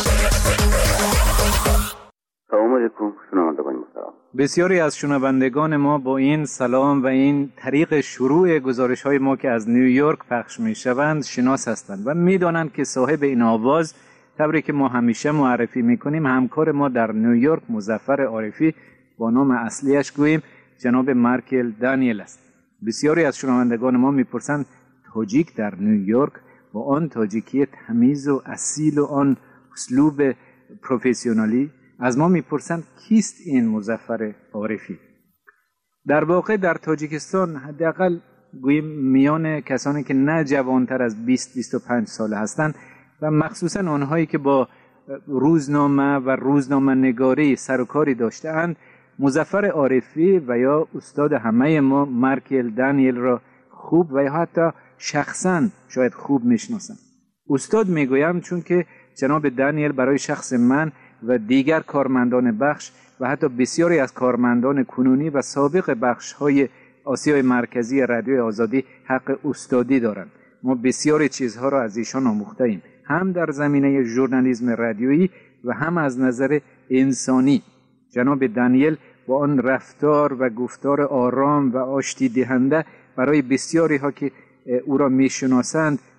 سلام علیکم شنوندگان محترم. بسیاری از شنوندگان ما با این سلام و این طریق شروع گزارش های ما که از نیویورک پخش می شوند شناس هستند و می دانند که صاحب این آواز طوری که ما همیشه معرفی می کنیم همکار ما در نیویورک مظفر عارفی با نام اصلیش گوییم جناب مارکل دانیل است. بسیاری از شنوندگان ما می پرسند تاجیک در نیویورک با آن تاجیکی تمیز و اصیل و آن اسلوب پروفسیونالی از ما میپرسند کیست این مظفر عارفی؟ در واقع در تاجیکستان حداقل گوییم میان کسانی که نه جوانتر از 20-25 ساله هستند و مخصوصا آنهایی که با روزنامه و روزنامه نگاری سر و کاری داشته‌اند مظفر عارفی و یا استاد همه ما مارکل دانیل را خوب و یا حتی شخصا شاید خوب میشناسند. استاد میگویم چون که جناب دانیل برای شخص من و دیگر کارمندان بخش و حتی بسیاری از کارمندان کنونی و سابق بخش‌های آسیای مرکزی رادیوی آزادی حق استادی دارند. ما بسیاری چیزها را از ایشان آموخته‌ایم، هم در زمینه ژورنالیسم رادیویی و هم از نظر انسانی. جناب دانیل با آن رفتار و گفتار آرام و آشتی دهنده برای بسیاری ها که او را میشناسند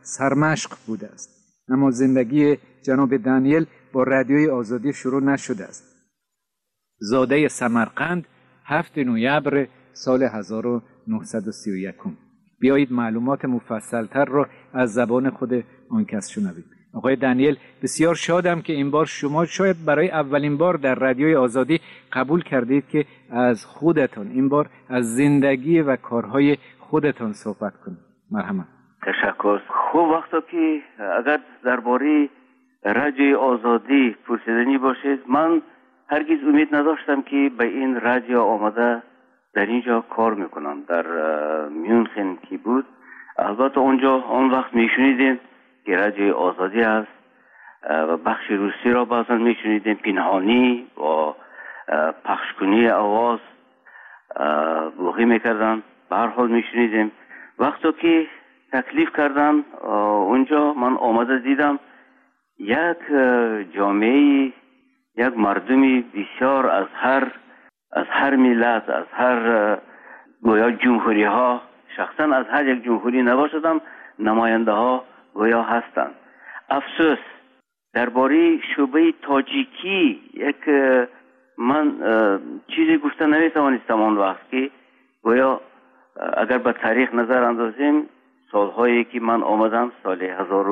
سرمشق بوده است. اما زندگی جناب دانیل با رادیوی آزادی شروع نشده است. زاده سمرقند 7 نوامبر سال 1931. بیایید معلومات مفصلتر را از زبان خود آن کس شنویم. آقای دانیل، بسیار شادم که این بار شما شاید برای اولین بار در رادیوی آزادی قبول کردید که از خودتان این بار از زندگی و کارهای خودتان صحبت کنید. مرحبا. تشکر. خوب وقتا که اگر درباره رادیوی آزادی پرسیدنی باشید، من هرگز امید نداشتم که به این رادیو آمده در اینجا کار میکنم. در میونخن که بود، البته اونجا آن وقت میشنیدیم که رادیوی آزادی است و بخش روسی را بعضا میشنیدیم پنهانی و پخشکنی آواز بوغی میکردن. به هر حال میشنیدیم. وقتی که تکلیف کردن اونجا، من آمده دیدم یک جامعه، یک مردمی بسیار از هر ملت، از هر گویا جمهوری ها، شخصا از هر یک جمهوری نباشدم، نماینده ها گویا هستند. افسوس درباره شعبه تاجیکی یک من چیزی گفته نمیتوانستم آن وقت که گویا اگر به تاریخ نظر اندازیم، سالهایی که من آمدم، سال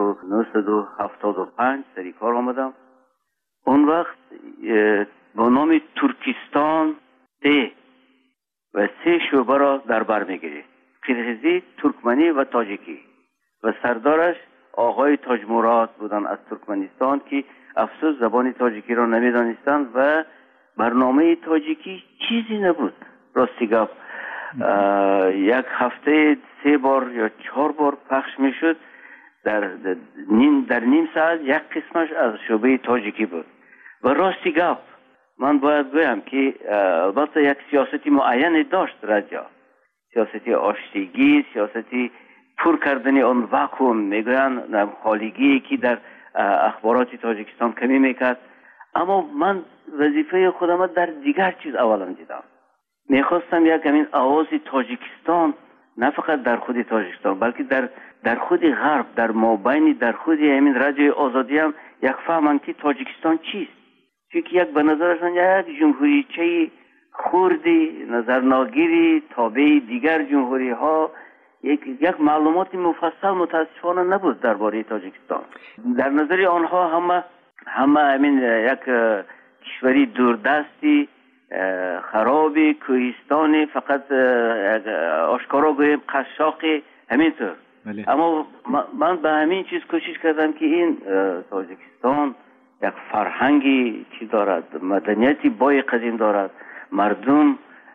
1975 سری کار آمدم، اون وقت با نام ترکستان و 3 شعبه را در بر میگیرید: قرغیزی، ترکمنی و تاجیکی، و سردارش آقای تاج مراد بودن از ترکمنستان که افسوس زبان تاجیکی را نمیدانستند و برنامه تاجیکی چیزی نبود. راستی گفت یک هفته 3 بار یا 4 بار پخش میشد. در نیم ساعت یک قسمش از شعبه تاجیکی بود. و راستی گفت من باید بگم که البته یک سیاستی معینی داشت رادیو، سیاستی آشتیگی، سیاستی پر کردن آن واکوم، میگوین خالیگی که در اخبارات تاجیکستان کمی میکرد. اما من وظیفه خودم در دیگر چیز اولا دیدم. میخواستم یک همین آواز تاجیکستان نه فقط در خود تاجیکستان بلکه در خود غرب، در مابین در خود همین رادیوی آزادی هم یک فهمن که تاجیکستان چیست. چون یک به نظرشان یک جمهوریچه خوردی، نظرناگیری، تابع دیگر جمهوری ها، یک معلومات مفصل متاسفانه نبود درباره تاجیکستان. در نظر آنها همه همین یک کشوری دوردستی، خرابی، کوهستانی، فقط آشکارا گویم قشاقی، همینطور. اما من به همین چیز کوشش کردم که این تاجیکستان یک فرهنگی چی دارد، مدنیتی بای قدیم دارد، مردم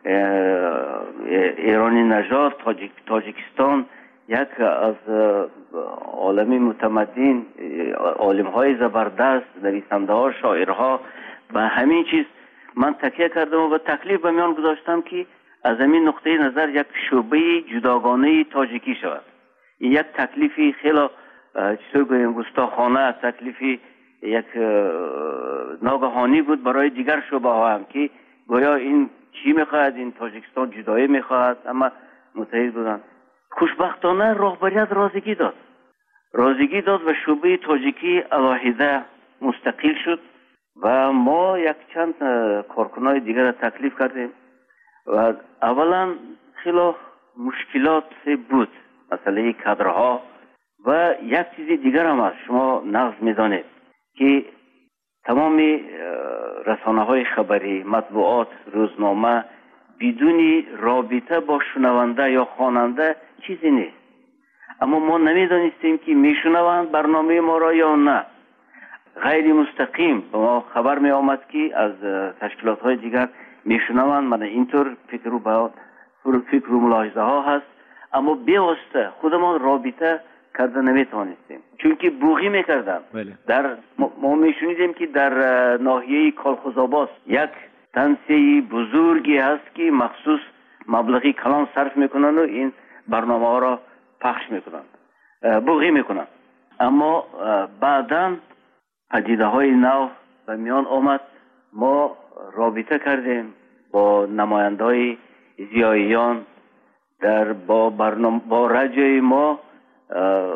ایرانی نژاد، تاجیکستان یک از عالمی متمدن، عالم های زبردست، نویسنده ها، شاعرها. به همین چیز من تکیه کردم و تکلیف به میان گذاشتم که از همین نقطه نظر یک شعبه جداگانه تاجیکی شود. این یک تکلیفی خیلی چطور گویم گستاخانه، تکلیفی یک ناگهانی بود برای دیگر شعبه ها هم که گویا این چی میخواهد، این تاجیکستان جدایی میخواهد، اما متحد بودن. خوشبختانه رهبریت رازیگی داد و شعبه تاجیکی علاهیده مستقل شد و ما یک چند کارکنای دیگر را تکلیف کردیم و اولا خیلی مشکلات بود، مسئله کادرها و یک چیز دیگر هم هست. شما نقض میدانید که تمام رسانه های خبری، مطبوعات، روزنامه بدون رابطه با شنونده یا خواننده چیزی نیست. اما ما نمیدانستیم که میشنوند برنامه ما را یا نه. غیر مستقیم به ما خبر می آمد که از تشکیلات های دیگر میشنوند. من اینطور فکر و ملاحظه ها هست، اما بیواسطه خودمان رابطه کرده نمیتوانستیم، چون که بوغی میکردن. در ما میشنیدیم که در ناحیه کالخوزآباد یک تنسیه بزرگی هست که مخصوص مبلغی کلان صرف میکنن و این برنامه ها را پخش میکنن، بوغی میکنن. اما بعداً پدیده های نو به میان آمد. ما رابطه کردیم با نماینده های زیاییان با رادیوی ما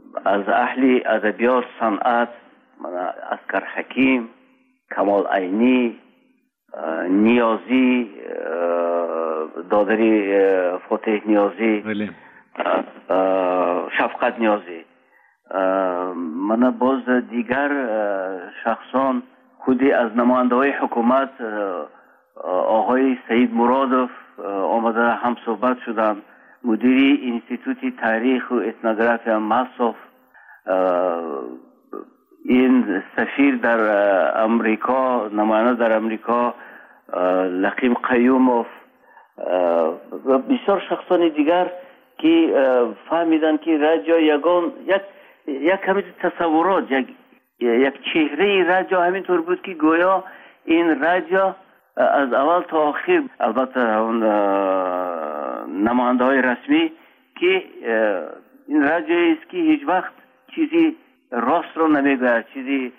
از اهل ادبیات صنعت اسکر حکیم، کمال عینی، نیازی، دادری فتح نیازی، شفقت نیازی، من باز دیگر شخصان خودی از نماینده های حکومت آقای سید مرادوف آمده هم صحبت شدن، مدیری انستیتوت تاریخ و اتنوگرافی مصرف، این سفیر در امریکا، نماینده در امریکا لقیم قیوموف و بسیار شخصان دیگر که فهمیدن که رادیو یک کمی تصورات، یک چهره رادیو همینطور بود که گویا این رادیو از اول تا آخر، البته اون نماینده های رسمی، که این رادیویی است که هیچ وقت چیزی راست رو نمیگوید، چیزی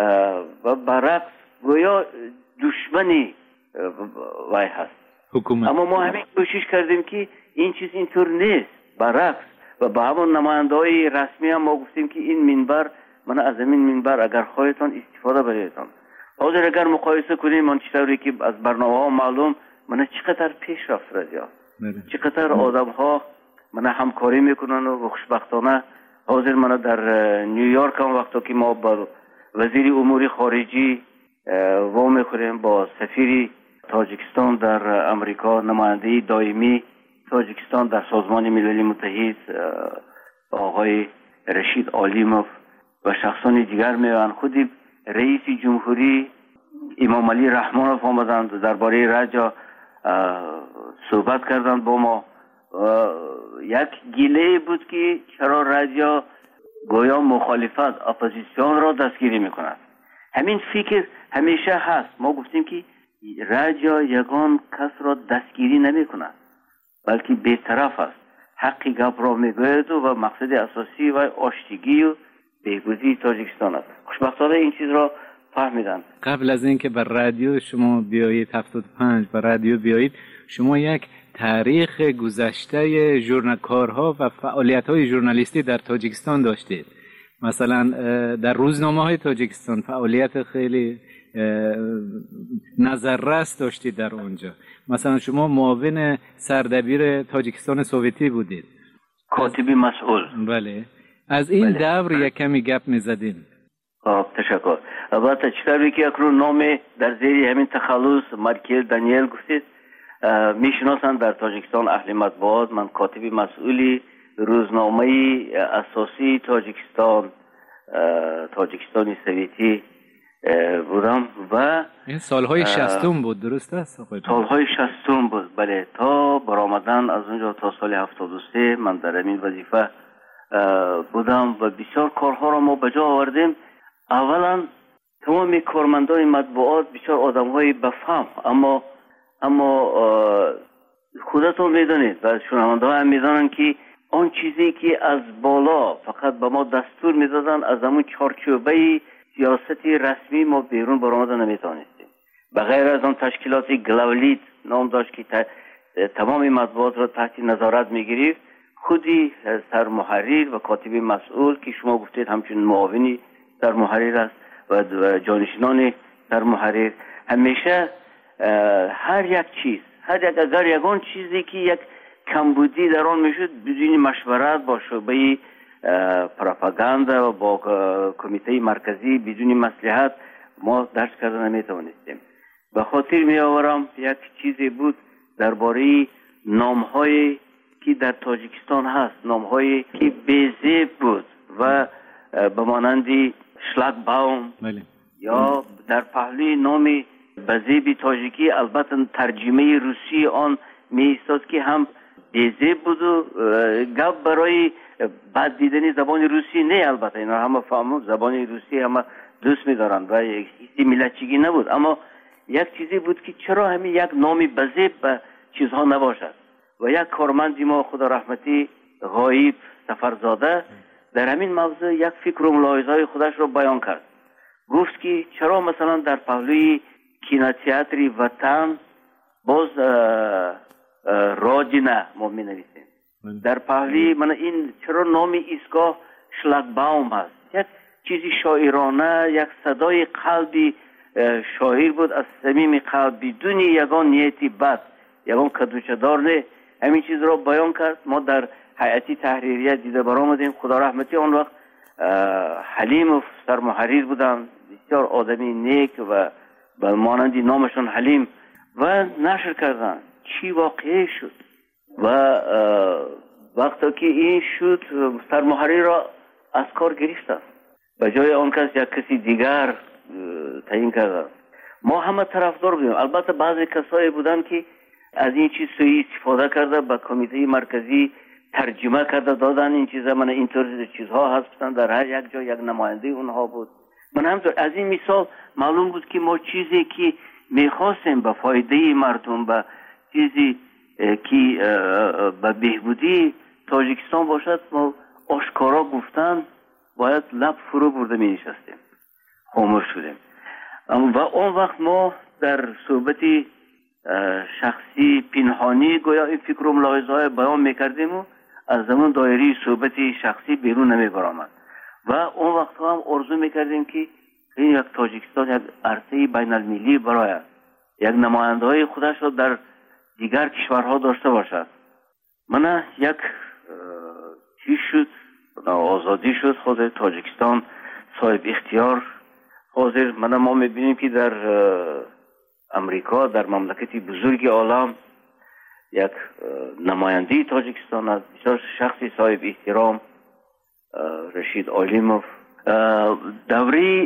برعکس گویا دشمنی وای هست حکومت. اما ما همین کوشش کردیم که این چیز اینطور نیست، برعکس، و به همون نماینده های رسمی هم ما گفتیم که این منبر، من از این منبر اگر خواهیتان استفاده بریدتان. حاضر اگر مقایسه کنیم من چطوری که از برنامه ها معلوم من چقدر پیش رفت رادیو، چقدر آدم ها من همکاری میکنن و خوشبختانه حاضر من در نیویورک هم وقتی که ما با وزیر امور خارجی و میخوریم، با سفیر تاجیکستان در امریکا، نماینده دائمی تاجیکستان در سازمان ملل متحد آقای رشید عالیموف و شخصان دیگر میان، خودی رئیس جمهوری امام علی رحمانوف آمدند درباره رادیو صحبت کردند با ما. یک گیله بود که چرا رادیو گویا مخالفت، اپوزیسیون را دستگیری میکند. همین فکر همیشه هست. ما گفتیم که رادیو یگان کس را دستگیری نمیکند، بلکه بی‌طرف است، حقی گپ را میگوید و مقصد اساسی و آشتگی و بهبودی تاجیکستان است. خوشبختانه این چیز را فهمیدن. قبل از اینکه بر رادیو شما بیایید 75 بر رادیو بیایید، شما یک تاریخ گذشته ژورنالکارها و فعالیت‌های ژورنالیستی در تاجیکستان داشتید. مثلا در روزنامه‌های تاجیکستان فعالیت خیلی نظررس داشتید در اونجا. مثلا شما معاون سردبیر تاجیکستان سوویتی بودید، کاتبی مسئول. بله، از این دور یک کمی گپ می‌زدیم. تشکر. البته چطوری که اکنون نام در زیر همین تخلص مارکل دانیل گفتید میشناسند در تاجیکستان اهل مطبوعات. من کاتبی مسئولی روزنامه اساسی تاجیکستان سوویتی بودم و این سالهای 60 بود، درست است؟ سالهای 60 بود، بله، تا برآمدن از اونجا تا سال 73 من در این وظیفه بودم و بسیار کارها را ما بجا آوردیم. اولا تمام کارمندان مطبوعات بسیار آدم‌های بفهم، اما خودتون میدونید و شنونده ها هم میدونن که آن چیزی که از بالا فقط به ما دستور میدادن، از همون چارچوبه سیاستی رسمی ما بیرون برآمده نمیتونستیم. بغیر از آن تشکیلات گلاولیت نام داشت که تمام مطبوعات را تحت نظارت میگیرید، خودی سرمحرر و کاتب مسئول که شما گفتید همچون معاونی سرمحرر است و جانشینان سرمحرر، همیشه هر یک چیز، اگر یگان چیزی که یک کمبودی در آن میشد بدون مشورت با شعبه پروپاگاندا و با کمیته مرکزی بدون مصلحت ما درس کردن نمیتوانستیم. به خاطر می آورم یک چیزی بود درباره نام‌هایی که در تاجیکستان هست، نام‌هایی که بی‌زیب بود و به مانند شلاگباوم یا در پهلوی نام بزیبی تاجیکی، البته ترجمه روسی آن می ایستاد که هم بی‌زیب بود و گپ برای بد دیدنی زبان روسی نه. البته اینا همه فهمون زبان روسی همه دوست می دارن و هیچ ملتچگی نبود، اما یک چیزی بود که چرا همین یک نام بزیب به چیزها نباشد. و یک کارمندی ما خدا رحمتی غایب سفرزاده در همین موضوع یک فکر و ملاحظه‌های خودش رو بیان کرد. گفت که چرا مثلا در پهلوی کینوتئاتر وطن باز رادینا ما می نویسیم، در پهلوی من این چرا نام ایستگاه شلاگباوم است. یک چیزی شاعرانه، یک صدای قلبی شاعر بود از صمیم قلب، بدون یگان نیتی بد، یگان کدوچدار نه. همین چیز را بیان کرد. ما در هیئت تحریریه دیده برآمدیم. خدا رحمتی آن وقت حلیم سرمحریر بودن، بسیار آدمی نیک و به مانندی نامشون حلیم، و نشر کردن چی واقعی شد. و وقتی که این شد سرمحریر را از کار گرفتن، به جای آن کس یک کسی دیگر تعیین کردن. ما همه طرفدار بودیم. البته بعضی کسایی بودن که از این چیز سوی استفاده کرده، به کمیته مرکزی ترجمه کرده دادن این چیزا. من اینطور چیزها هستن، در هر یک جا یک نماینده اونها بود. من همطور از این مثال معلوم بود که ما چیزی که میخواستیم به فایده مردم، به چیزی که به بهبودی تاجیکستان باشد، ما آشکارا گفتن باید لب فرو برده می نشستیم، خاموش شدیم. و اون وقت ما در صحبت شخصی پنهانی گویا این فکر و ملاحظه های بیان میکردیم و از زمان دایره صحبت شخصی بیرون نمی برآمد. و اون وقت هم آرزو میکردیم که این یک تاجیکستان یک عرصه بین المللی برای یک نماینده های خودش را در دیگر کشورها داشته باشد. من یک چیز شد، آزادی شد، حاضر تاجیکستان صاحب اختیار. حاضر ما میبینیم که در امریکا، در مملکتی بزرگ عالم، یک نماینده تاجیکستان از بسیار شخصی صاحب احترام، رشید عالیموف. دوره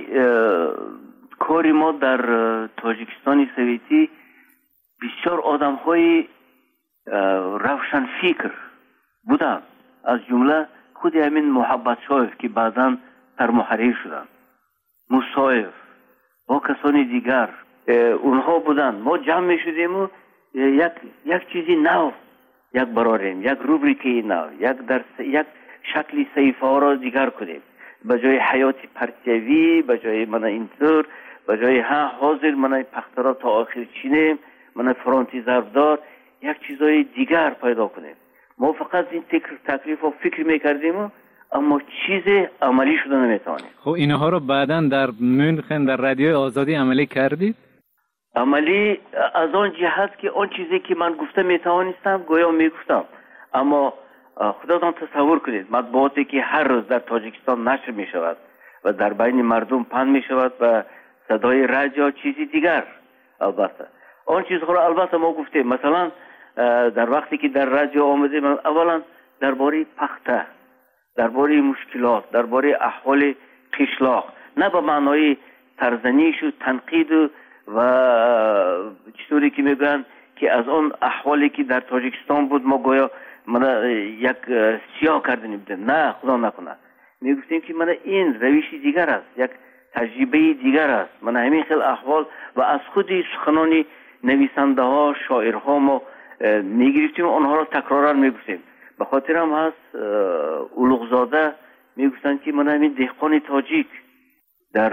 کاری ما در تاجیکستان سویتی بسیار آدم های روشن فکر بودن، از جمله خود همین محبت شایف که بعداً سرمحریر شدن، مصایف و کسانی دیگر اونها بودن. ما جمع می شدیم و یک چیزی نو یک براریم، یک روبریکی نو، یک شکلی صحیفه ها را دیگر کنیم. به جای حیات پرتیوی، به جای من اینطور، به جای حاضر من پخترا تا آخر چینیم، من فرانتی ضربدار، یک چیزای دیگر پیدا کنیم. ما فقط این تکلیف و فکر میکردیم، اما چیز عملی شده نمیتوانیم. خب اینها رو بعداً در مونخن در رادیوی آزادی عملی کردید؟ عملی از آن جهت که آن چیزی که من گفته میتوانستم گویا میگفتم. اما خودتان تصور کنید مطبوعاتی که هر روز در تاجیکستان نشر میشود و در بین مردم پخش میشود و صدای رادیو چیزی دیگر. البته آن چیزها را البته ما گفتیم. مثلا در وقتی که در رادیو آمدیم، اولا درباره پخته، درباره مشکلات، درباره احوال قشلاق، نه به معنای سرزنش و تنقید و چطوری که میگن که از اون احوالی که در تاجیکستان بود ما گویا من یک سیاه کردنیم. نه، خدا نکنه. میگفتیم که من این روش دیگر است، یک تجربه دیگر است. من همین خیلی احوال و از خود سخنان نویسنده ها، شاعرها ما میگرفتیم، آنها را تکرارا میگفتیم. به خاطر هم هست اولوغزاده میگفتن که من همین دهقان تاجیک در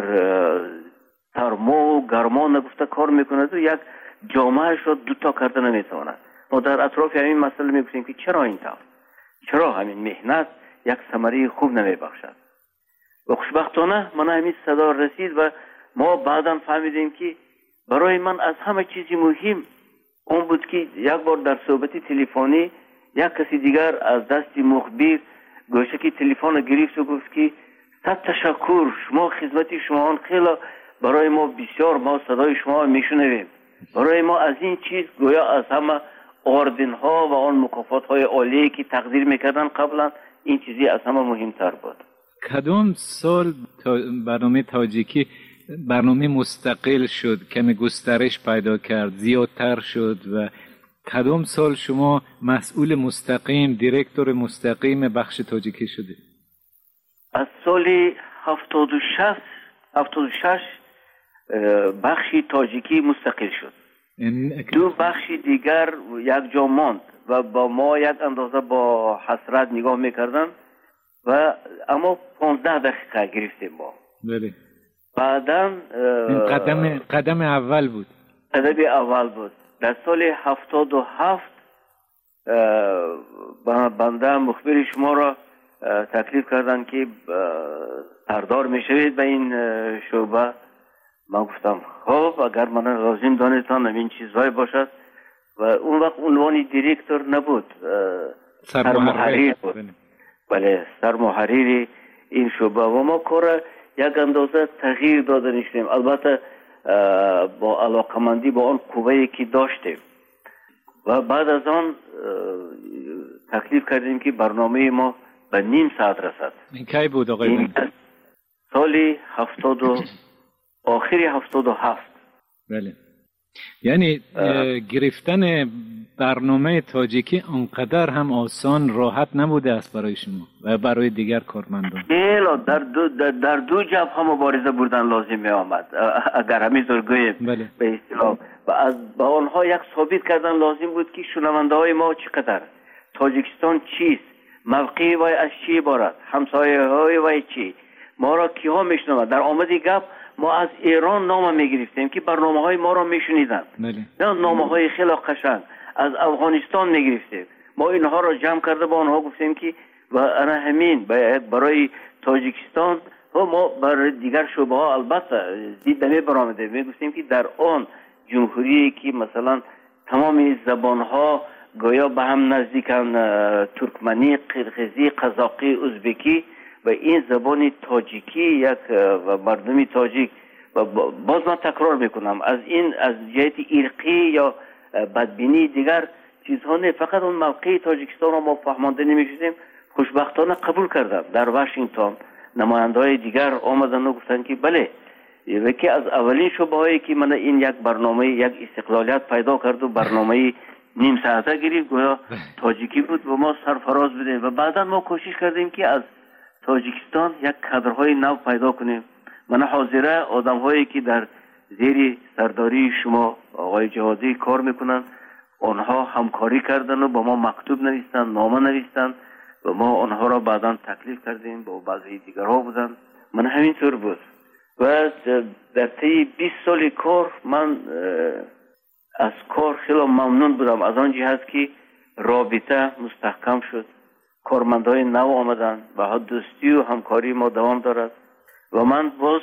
سرما و گرما نگفته کار میکنه و یک جامعهش را دوتا کرده نمیتواند. ما در اطراف همین مسئله میگفتیم که چرا این طور، چرا همین مهنت یک ثمره خوب نمیبخشد. و خوشبختانه من همین صدا رسید و ما بعدا فهمیدیم که برای من از همه چیزی مهم اون بود که یک بار در صحبت تلفنی یک کسی دیگر از دست مخبر گوشه که تلفن گرفت و گفت که صد تشکر، شما خدمت شما خیلی برای ما بسیار، ما صدای شما میشنویم. برای ما از این چیز گویا از همه آردن ها و آن مکافات های عالی که تقدیر میکردن قبلا، این چیزی از همه مهمتر بود. کدام سال برنامه تاجیکی برنامه مستقل شد، کمی گسترش پیدا کرد، زیادتر شد و کدام سال شما مسئول مستقیم، دیرکتور مستقیم بخش تاجیکی شدید؟ از سال 76 بخش تاجیکی مستقل شد. دو بخش دیگر یک جا ماند و با ما یک اندازه با حسرت نگاه میکردن و اما 15 دقیقه گرفتیم با. بله. بعداً قدم اول بود. قدم اول بود. در سال 77 بنده مخبر شما را تکلیف کردن که سردار میشوید به این شعبه. من گفتم خب اگر من لازم دانستان این چیزهای باشد. و اون وقت عنوان دیرکتور نبود، سرمحریر بود. بله، سرمحریر این شعبه. و ما کار یک اندازه تغییر داده نشدیم، البته با علاقمندی با آن قوه‌ای که داشتیم. و بعد از آن تکلیف کردیم که برنامه ما به نیم ساعت رسد. این کی بود آقای؟ سالی آخری 77. بله. یعنی گرفتن برنامه تاجیکی انقدر هم آسان راحت نبوده است برای شما و برای دیگر کارمندان. در دو جبهه مبارزه بردن لازم می آمد، اگر همینطور گوییم. بله. به اصطلاح با آنها یک ثابت کردن لازم بود که شنونده های ما چقدر، تاجیکستان چیست، موقعی وای از چی عبارت، همسایه های وای چی، ما را کیها میشنوند. در آمدی گپ ما از ایران نام میگرفتیم که برنامه های ما را میشنیدن، نه نامه های خیلی قشنگ. از افغانستان میگرفتیم، ما اینها را جمع کرده با آنها گفتیم که و انا همین برای تاجیکستان و ما برای دیگر شعبه ها البته دیدمی برآمده. میگفتیم که در آن جمهوری که مثلا تمام زبان ها گویا به هم نزدیکن، ترکمنی، قرقیزی، قزاقی، ازبکی و این زبان تاجیکی یک و مردمی تاجیک. و باز من تکرار میکنم از جهت ارقی یا بدبینی دیگر چیزها نه، فقط اون موقع تاجیکستان رو ما فهمانده نمیشدیم. خوشبختانه قبول کردن. در واشنگتن نماینده‌های دیگر آمدن و گفتن که بله، یکی از اولین شعبه هایی که من این یک برنامه یک استقلالیت پیدا کرد و برنامه نیم ساعته گرفت گویا تاجیکی بود و ما سرفراز بدیم. و بعدا ما کوشش کردیم که از تاجیکستان یک کادرهای نو پیدا کنیم. من حاضره آدم هایی که در زیر سرداری شما آقای جهادی کار میکنن، آنها همکاری کردن و با ما مکتوب نوشتن، نامه نوشتن و ما آنها را بعدا تکلیف کردیم. با بعضی دیگرها بودن، من همینطور بود. و در طی 20 سال کار من از کار خیلی ممنون بودم، از آن جهت که رابطه مستحکم شد، کارمندای نو آمدن و دوستی و همکاری ما دوام دارد. و من باز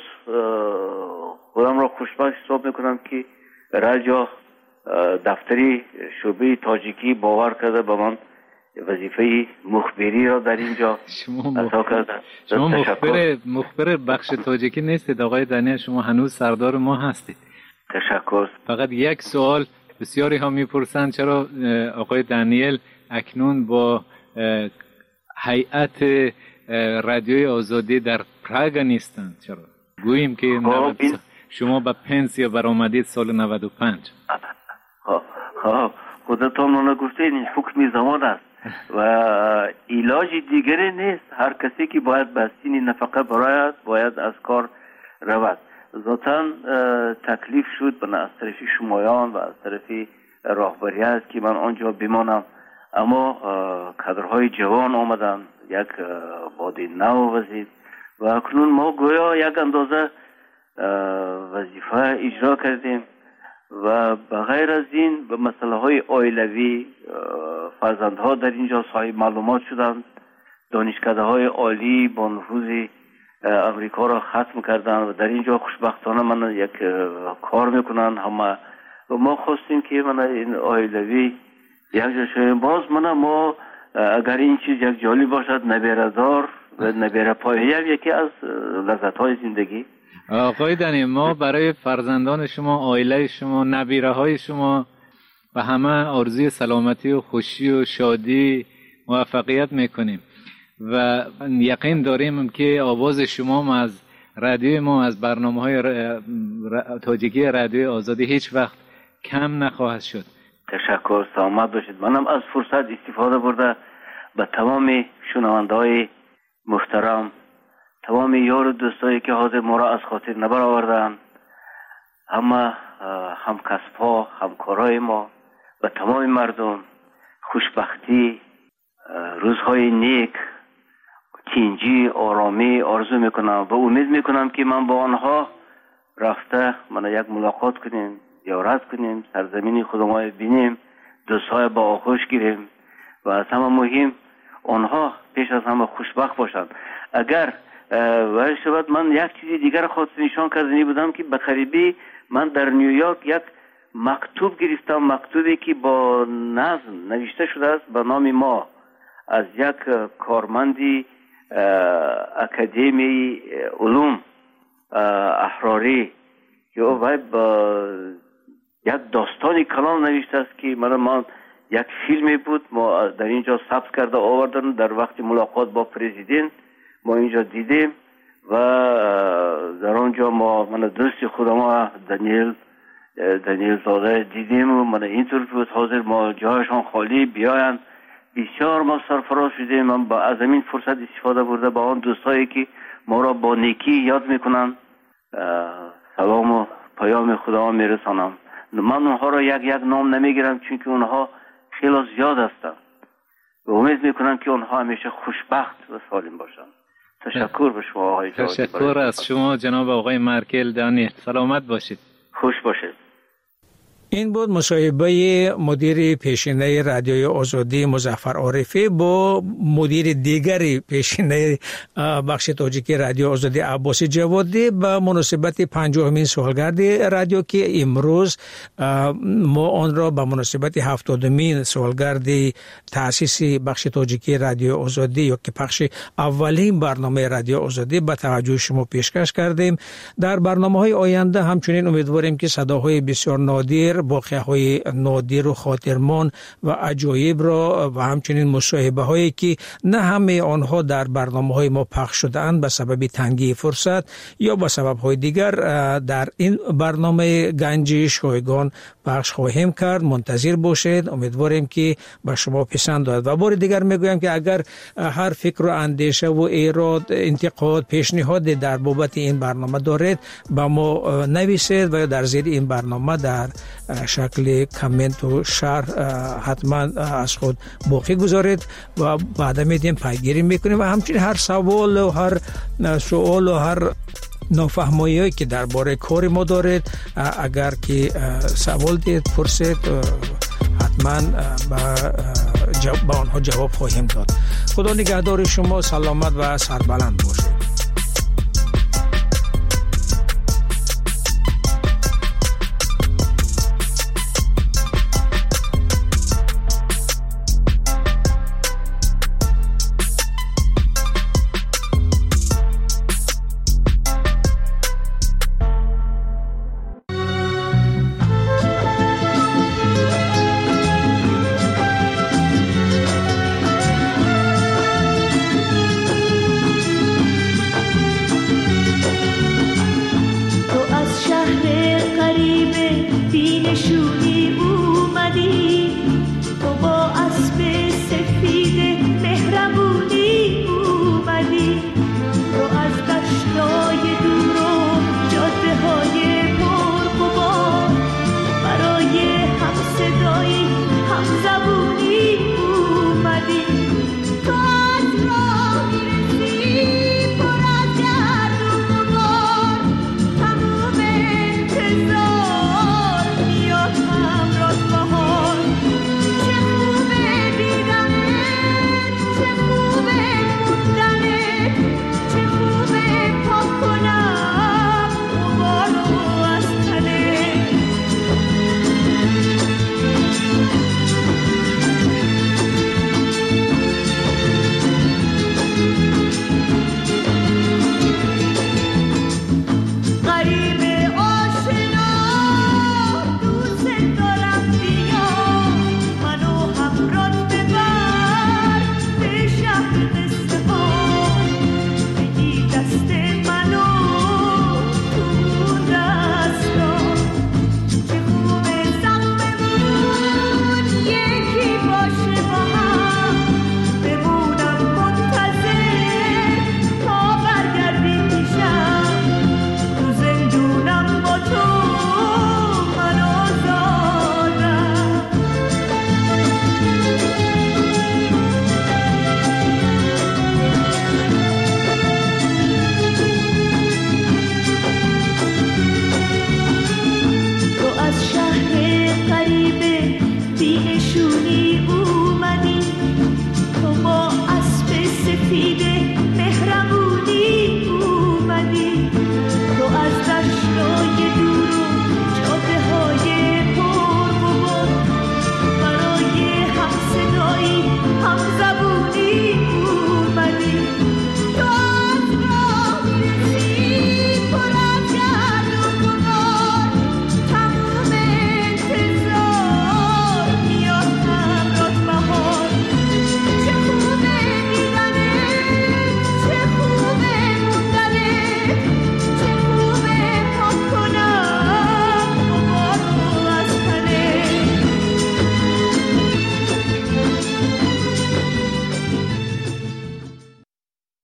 خودم را خوشبخت حساب میکنم که رجا دفتری شعبه تاجیکی باور کرده به من وظیفه مخبری را در اینجا عطا کرده. شما مخبر بخش تاجیکی نیستید آقای دانیل، شما هنوز سردار ما هستید. تشکر. فقط یک سوال بسیاری ها میپرسند چرا آقای دانیل اکنون با هیئت رادیوی آزادی در پراگ نیستند؟ چرا گوییم که شما به پنسیا برآمدید سال 95. خودتان من گفتید این حکم زمان است و علاج دیگری نیست. هر کسی که باید به سین نفقه برآید باید از کار رود. ذاتاً تکلیف شد از طرف شمایان و از طرف راهبریت که من آنجا بمانم، اما کادرهای جوان آمدن، یک باد نو وزید و اکنون ما گویا یک اندازه وظیفه اجرا کردیم. و بغیر از این به مسئله های عائلوی فرزندها در اینجا صاحب معلومات شدند، دانشکده های عالی با نفوذ امریکا را ختم کردن و در اینجا خوشبختانه من یک کار میکنن همه. و ما خواستیم که من این عائلوی یک جا شویم. باز ما اگر این چیز یک جالب باشد، نبیردار و نبیره پایه یکی از لذت های زندگی. آقای دنی، ما برای فرزندان شما، عائله شما، نبیره های شما و همه آرزوی سلامتی و خوشی و شادی موفقیت میکنیم و یقین داریم که آواز شما از رادیوی ما، از برنامه‌های تاجیکی رادیوی آزادی هیچ وقت کم نخواهد شد. تشکر، سلامت باشید. منم از فرصت استفاده برده به تمام شنونده‌های محترم، تمام یار و دوستایی که حاضر ما را از خاطر نبرآوردند، همه همکسب‌ها، همکارای ما و تمام مردم خوشبختی، روزهای نیک، تینجی، آرامی آرزو میکنم و امید میکنم که من با آنها رفته من یک ملاقات کنیم، زیارت کنیم، سرزمین خودمان بینیم، دوستای با آغوش گیریم و از همه مهم آنها پیش از همه خوشبخت باشند. اگر ولی شود من یک چیزی دیگر خواست نشان کردنی بودم که بقریبی من در نیویورک یک مکتوب گرفتم، مکتوبی که با نظم نوشته شده است به نام ما از یک کارمندی اکادمی علوم احراری که وی با یک داستانی کلام نوشته است که من یک فیلمی بود ما در اینجا ثبت کرده آوردن در وقت ملاقات با پرزیدنت ما اینجا دیدیم و در آنجا من دوست خودم دانیل زاده دیدیم و من اینطور بود حاضر ما جایشان خالی بیاین. بسیار ما سرفراز شدیم. من با از این فرصت استفاده برده با آن دوستایی که ما را با نیکی یاد میکنن سلام و پیام خدا میرسانم. من اونها را یک نام نمیگیرم چون که اونها خیلی زیاد هستند و امید میکنم که اونها همیشه خوشبخت و سالم باشند. تشکر به شما آقای جاوید. تشکر از شما جناب آقای مارکل دانیل. سلامت باشید. خوش باشید. این بود مصاحبه مدیر پیشینه رادیوی آزادی مظفر عارفی با مدیر دیگری پیشینه بخش تاجیکی رادیو آزادی عباس جوادی به مناسبت 50مین سالگرد رادیو که امروز ما آن را به مناسبت 70مین سالگرد تأسیس بخش تاجیکی رادیو آزادی یا که پخش اولین برنامه رادیو آزادی به توجه شما پیشکش کردیم. در برنامه‌های آینده همچنین امیدواریم که صداهای بسیار نادر، واقعه‌های نادر و خاطرمان و عجایب را و همچنین مصاحبه هایی که نه همه آنها در برنامه‌های ما پخش شده‌اند به سبب تنگی فرصت یا به سبب‌های دیگر در این برنامه گنج شایگان پخش خواهیم کرد. منتظر باشید. امیدواریم که به شما پسند آید. و بار دیگر میگویم که اگر هر فکر و اندیشه و ایراد، انتقاد، پیشنهاد در بابت این برنامه دارید با ما نویسید و در زیر این برنامه در شکل کامنت و شرح حتما از خود باقی گذارید و بعدا میدیم پیگیری میکنیم و همچنین هر سوال و هر سوال و هر نافهمایی که درباره کار ما دارید اگر که سوال دید پرسید حتما به آنها جواب خواهیم داد. خدا نگهدار شما. سلامت و سربلند باشید.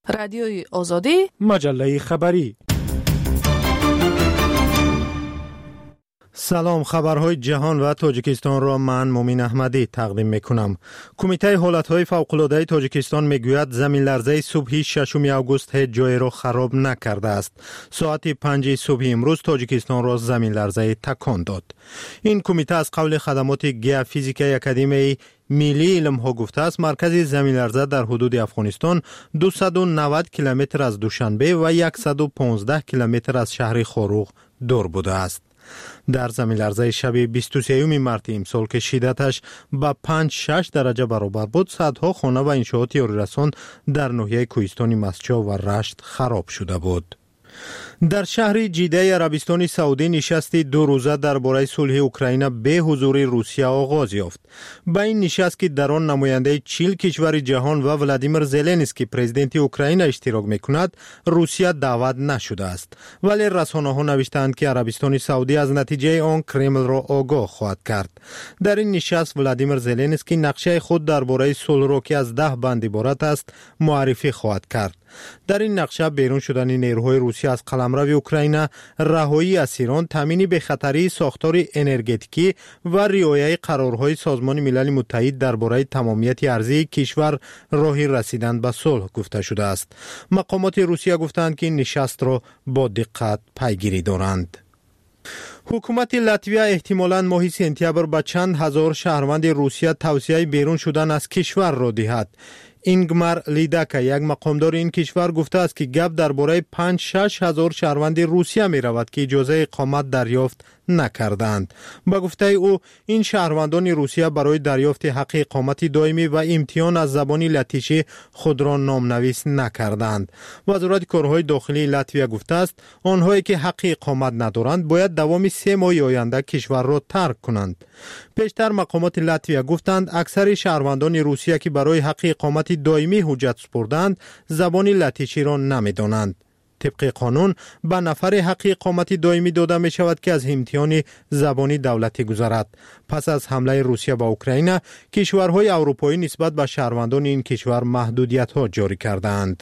رادیوی آزادی، مجله خبری. سلام، خبرهای جهان و تاجیکستان را من مومین احمدی تقدیم میکنم. کمیته حالتهای فوق‌العاده تاجیکستان میگوید زمین لرزه صبح 6 آگوست هیچ جای را خراب نکرده است. ساعت 5 صبح امروز تاجیکستان را زمین لرزه تکان داد. این کمیته از قول خدمات گیافیزیکی اکادمی ملی علم ها گفته است مرکز زمین لرزه در حدود افغانستان 290 کیلومتر از دوشنبه و 115 کیلومتر از شهر خاروق دور بوده است. در زمین لرزه شب 23 مارس امسال که شدتش به 5-6 درجه برابر بود، صدها خانه و انشاءات یاریرسان در ناحیه کوهستان مسجد و رشت خراب شده بود. در شهر جیده عربستان سعودی نشستی 2 روزه درباره صلح اوکراین به حضور روسیه آغاز یافت. با این نشست که در آن نماینده 40 کشور جهان و ولادیمیر زلنسکی پرزیدنت اوکراین اشتراک میکند، روسیه دعوت نشده است. ولی رسانه ها نوشتند که عربستان سعودی از نتیجه آن کرمل را آگاه خواهد کرد. در این نشست ولادیمیر زلنسکی نقشه خود درباره صلح را که از 10 بند عبارت است معرفی خواهد کرد. در این نقشه بیرون شدن نیروهای روسیه از قلمرو اوکراین، رهایی اسیران، تامین بی‌خطری ساختار انرژتیکی و رعایت قرارهای سازمان ملل متحد درباره تمامیت ارضی کشور راه رسیدن به صلح گفته شده است. مقامات روسیه گفتند که این نشست را با دقت پیگیری دارند. حکومت لاتویا احتمالاً ماه سپتامبر به چند هزار شهروند روسیه توصیه بیرون شدن از کشور را دهد. اینگمار لیداکا یک مقامدار این کشور گفته است که گپ درباره 5-6 هزار شهروند روسیه می رود که اجازه اقامت دریافت نکردند. با گفته او این شهروندان روسیه برای دریافت حق اقامت دائمی و امتحان از زبان لاتیشی خود را نامنویس نکردند. وزارت کارهای داخلی لاتویا گفته است آنهایی که حق اقامت ندارند باید دوام 3 ماه آینده کشور را ترک کنند. پیشتر مقامات لاتویا گفتند اکثر شهروندان روسیه که برای حق اقامت دائمی حجت سپردند زبان لاتیشی را نمیدانند. طبق قانون به نفر حق اقامت دائمی داده می شود که از امتحان زبانی دولتی گذرد. پس از حمله روسیه به اوکراین، کشورهای اروپایی نسبت به شهروندان این کشور محدودیت ها جاری کردند.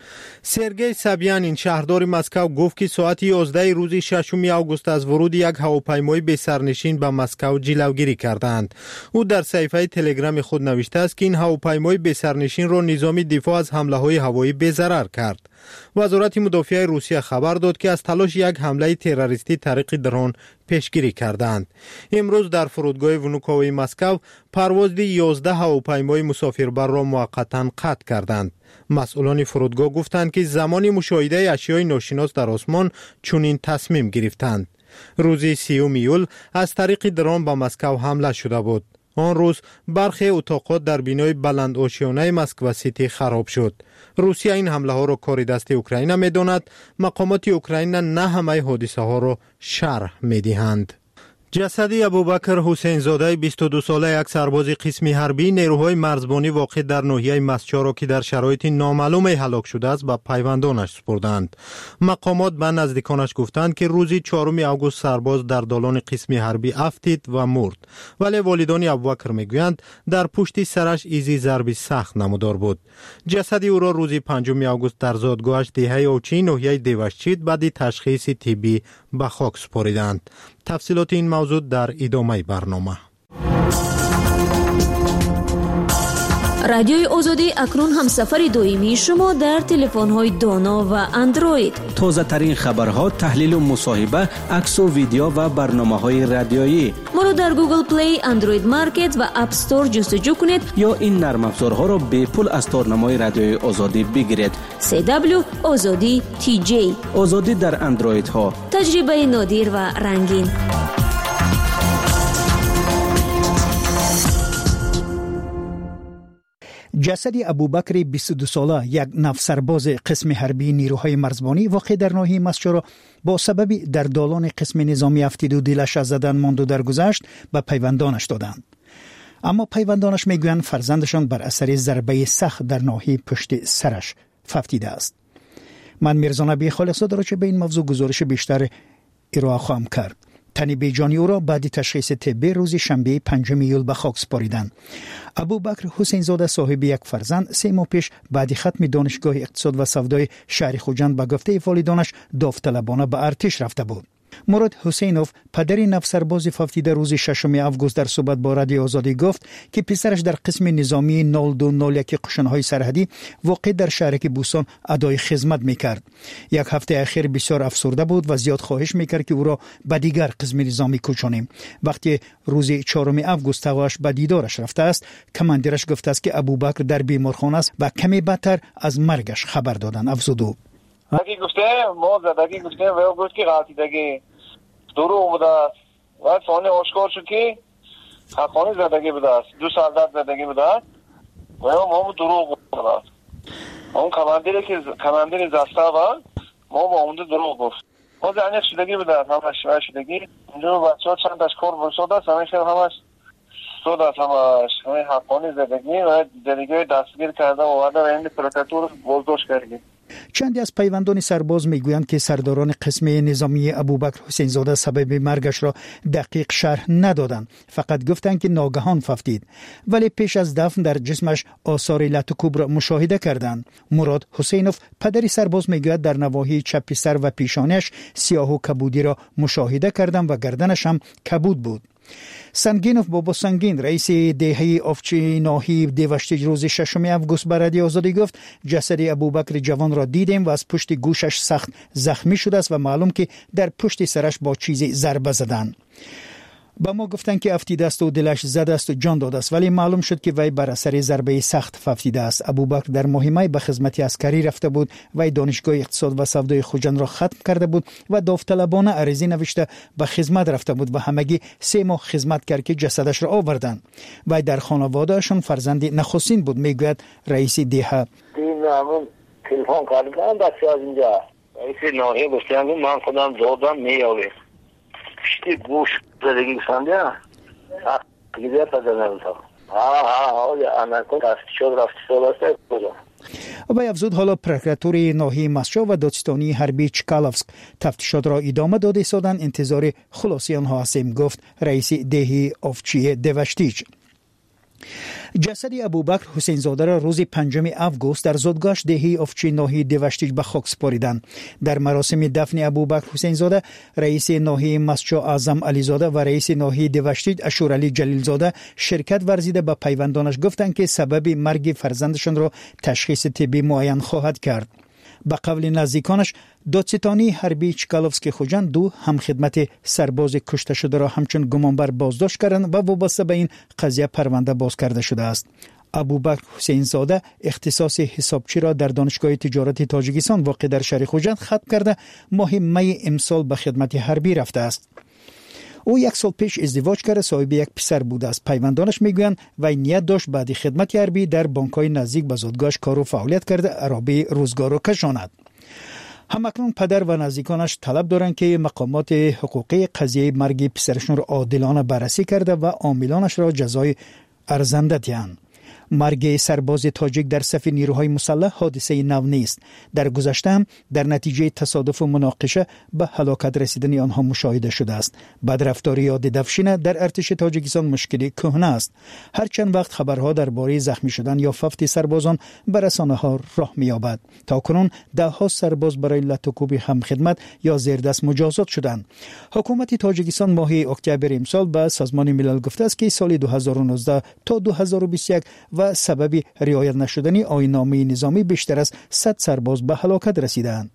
سرگئی سابیانین شهردار مسکو گفت که ساعت 11 روز 6 آگوست از ورود یک هواپیمای بی سرنشین به مسکو جلوگیری کردند. او در صفحه تلگرام خود نوشته است که این هواپیمای بی سرنشین را نظام دفاع از حمله های هوایی بی‌ضرر کرد. وزارت مدافع روسیه خبر داد که از تلاش یک حمله تروریستی طریق درون پیشگیری کردند. امروز در فرودگاه ونوکووی مسکو پرواز 11 هواپیمای مسافربر را موقتا قطع کردند. مسئولان فرودگاه گفتند که زمان مشاهده اشیاء ناشناس در آسمان چنین تصمیم گرفتند. روز 30 ایول از طریق درون به مسکو حمله شده بود. آن روز برخی اتاقات در بینای بلند آشیانه مسکو سیتی خراب شد. روسیه این حمله ها را کار دست اوکراین می داند. مقامات اوکراین نه همه حادثه ها را شرح می دهند. جسد ابوبکر حسین زاده 22 ساله یک سرباز قسم حربی نیروهای مرزبانی واقع در ناحیه مسجد را که در شرایط نامعلوم هلاک شده است به پیوندانش سپردند. مقامات به نزدیکانش گفتند که روز 4 آگوست سرباز در دالان قسم حربی افتید و مرد. ولی والدان ابوبکر میگویند در پشت سرش ایزی ضربی سخت نمودار بود. جسد او را روز 5 آگوست در زادگاهش دهه اوچی ناحیه دیوشچید بعد تشخیص طبی به خاک سپاریدند. تفصیلات این موضوع در ادامه برنامه. رادیوی آزادی اکنون هم سفر دائمی شما در تلفن‌های دانا و اندروید. تازه ترین خبرها، تحلیل و مصاحبه، عکس و ویدیو و برنامه‌های رادیویی. ما رو در گوگل پلی، اندروید مارکت و اپ استور جستجو کنید یا این نرم افزارها را به پول از تارنمای رادیوی آزادی بگیرید. CW آزادی TJ. آزادی در اندروید ها. تجربه نادر و رنگین. جسد ابوبکر 22 ساله یک نفسرباز قسم حربی نیروهای مرزبانی واقع در ناحیه مسجد را با سبب در دالان قسم نظامی افتید و دلش از زدن ماند و درگذشت به پیوندانش دادند. اما پیوندانش میگویند فرزندشان بر اثر ضربه سخت در ناحیه پشت سرش افتیده است. من میرزا نبی خالص‌زاده را چه به این موضوع گزارش بیشتر ارائه خواهم کرد. تن بیجانی او را بعد تشخیص طبی روز شنبه 5 ایول به خاک سپاریدند. ابوبکر حسین زاده صاحب یک فرزند 3 ماه پیش بعد ختم دانشگاه اقتصاد و سودای شهر خوجند به گفته والدانش داوطلبانه به ارتش رفته بود. مراد حسینوف پدر نفسرباز فوتیده روز 6 آگوست در صحبت با رادیو آزادی گفت که پسرش در قسم نظامی 0201 قشنهای سرحدی واقع در شهرک بوسان ادای خدمت میکرد. یک هفته اخیر بسیار افسرده بود و زیاد خواهش میکرد که او را به دیگر قسم نظامی کوچانیم. وقتی روز 4 آگوست تواش به دیدارش رفته است، کماندیرش گفته است که ابوبکر در بیمارخانه است و کمی بدتر از مرگش خبر دادن. افزود اگه گفته ما زدگی گفته و گفت که قاطیدگی دروغ بوده است و فانی آشکار شد که حقانی زدگی بوده است، 2 سالداد زدگی بوده است و ما دروغ بوده است. اون کماندیر زسته و ما با اون دروغ گفت. ما زنیق شدگی بوده است، همش شوه شدگی. اونجا بچه ها چند از کار برسود است، همش سود است، همه حقانی زدگی و دیگه دستگیر کرده و وعده و این پروکاتور بازداشت کرده. چندی از پیوندان سرباز میگویند که سرداران قسم نظامی ابوبکر حسین زاده سبب مرگش را دقیق شرح ندادند، فقط گفتند که ناگهان فوتید، ولی پیش از دفن در جسمش آثار لط و کوب را مشاهده کردند. مراد حسینوف پدر سرباز میگوید در نواحی چپ سر و پیشانیش سیاه و کبودی را مشاهده کردند و گردنش هم کبود بود. سنگینوف بابا سنگین رئیس دهه آفچی ناحیه دیوشتیج روز 6 آگوست به رادیو آزادی گفت جسد ابوبکر جوان را دیدیم و از پشت گوشش سخت زخمی شده است و معلوم که در پشت سرش با چیزی ضربه زدند. با ما گفتن که افتیده است و دلش زده است و جان داده است، ولی معلوم شد که وی بر اثر ضربه سخت افتیده است. ابوبکر در مهمه به خدمت عسکری رفته بود و دانشگاه اقتصاد و سودای خوجند را ختم کرده بود و داوطلبانه عریضه نوشته به خدمت رفته بود و همگی 3 ماه خدمت کرد که جسدش را آوردند. وی در خانوادهشان فرزند نخستین بود، میگوید رئیس دهه. همون تلفن کردن بچه از اینجا رئیس ناحیه گفتن من خودم دادم میاوه پشتی گوش زدگی سنده دیگه پدرم تا انا کو رفتی و افزود حالا پروکراتور ناحیه مسجا و دادستانی حربی چکالوفسک تفتیشات را ادامه داده سادن، انتظار خلاصی آنها هستیم، گفت رئیس دهه آفچی دیوشتیج. جسد ابوبکر حسین زاده را روز 5 آگوست در زادگاه دهه آفچی ناحیه دیوشتیج به خاک سپاریدند. در مراسم دفن ابوبکر حسین زاده رئیس ناحیه مسجا اعظم علی زاده و رئیس ناحیه دیوشتیج اشورعلی جلیل زاده شرکت ورزیده به پیوندانش گفتند که سبب مرگ فرزندشان را تشخیص طبی معین خواهد کرد. به قول نزدیکانش دادستانی حربی چکالوفسک خوجند 2 همخدمت سرباز کشته شده را همچون گمانبر بازداشت کردند و وابسته به این قضیه پرونده باز کرده شده است. ابوبکر حسین زاده اختصاص حسابچی را در دانشگاه تجارت تاجیکستان واقع در شهر خوجند ختم کرده ماه می امسال به خدمت حربی رفته است. او 1 سال پیش ازدواج کرده، صاحب یک پسر بوده است. پیوندانش میگویند و نیت داشت بعد خدمت حربی در بانک‌های نزدیک به زادگاهش کار و فعالیت کرده عربی روزگار را کشاند. همکنون پدر و نزدیکانش طلب دارند که مقامات حقوقی قضیه مرگ پسرشون را عادلانه بررسی کرده و عاملانش را جزای ارزنده دهند. مرگ سرباز تاجیک در صف نیروهای مسلح حادثه نو نیست. در گذشته هم در نتیجه تصادف و مناقشه به هلاکت رسیدن آنها مشاهده شده است. بدرفتاری یا ددفشین در ارتش تاجیکستان مشکلی کهنه است. هر چند وقت خبرها درباره زخمی شدن یا فوت سربازان به رسانه‌ها راه می‌یابد. تاکنون 10 سرباز برای لط و کوب همخدمت یا زیردست مجازات شدند. حکومت تاجیکستان ماه اکتبر امسال به سازمان ملل گفته است که سال 2019 تا 2021 و سبب رعایت نشدن آیین‌نامه نظامی بیشتر از 100 سرباز به هلاکت رسیدند.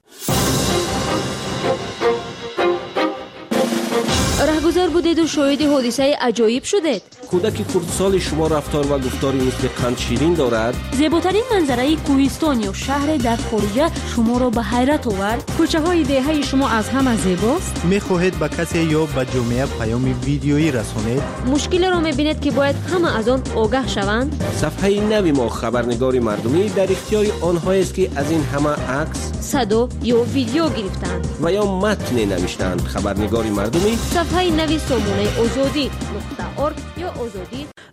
رهگذر بودید و شاهد حادثه عجایب شدید. کودک خردسال شما رفتار و گفتاری مثل قند شیرین دارد. زیباترین منظره کوهستان یا شهر در خارج شما را به حیرت آورد. کوچه های دهه شما از همه زیباست. می‌خواهید به کسی یا به جامعه پیام ویدیویی رسانید؟ مشکل را می‌بینید که باید همه از آن آگاه شوند. صفحه نوی ما خبرنگار مردمی در اختیار آنهایی است که از این همه عکس، صدا یا ویدیو گرفتند و یا متن نوشتند. خبرنگار مردمی صفحه نوی سامانه آزادی .org یا آزادی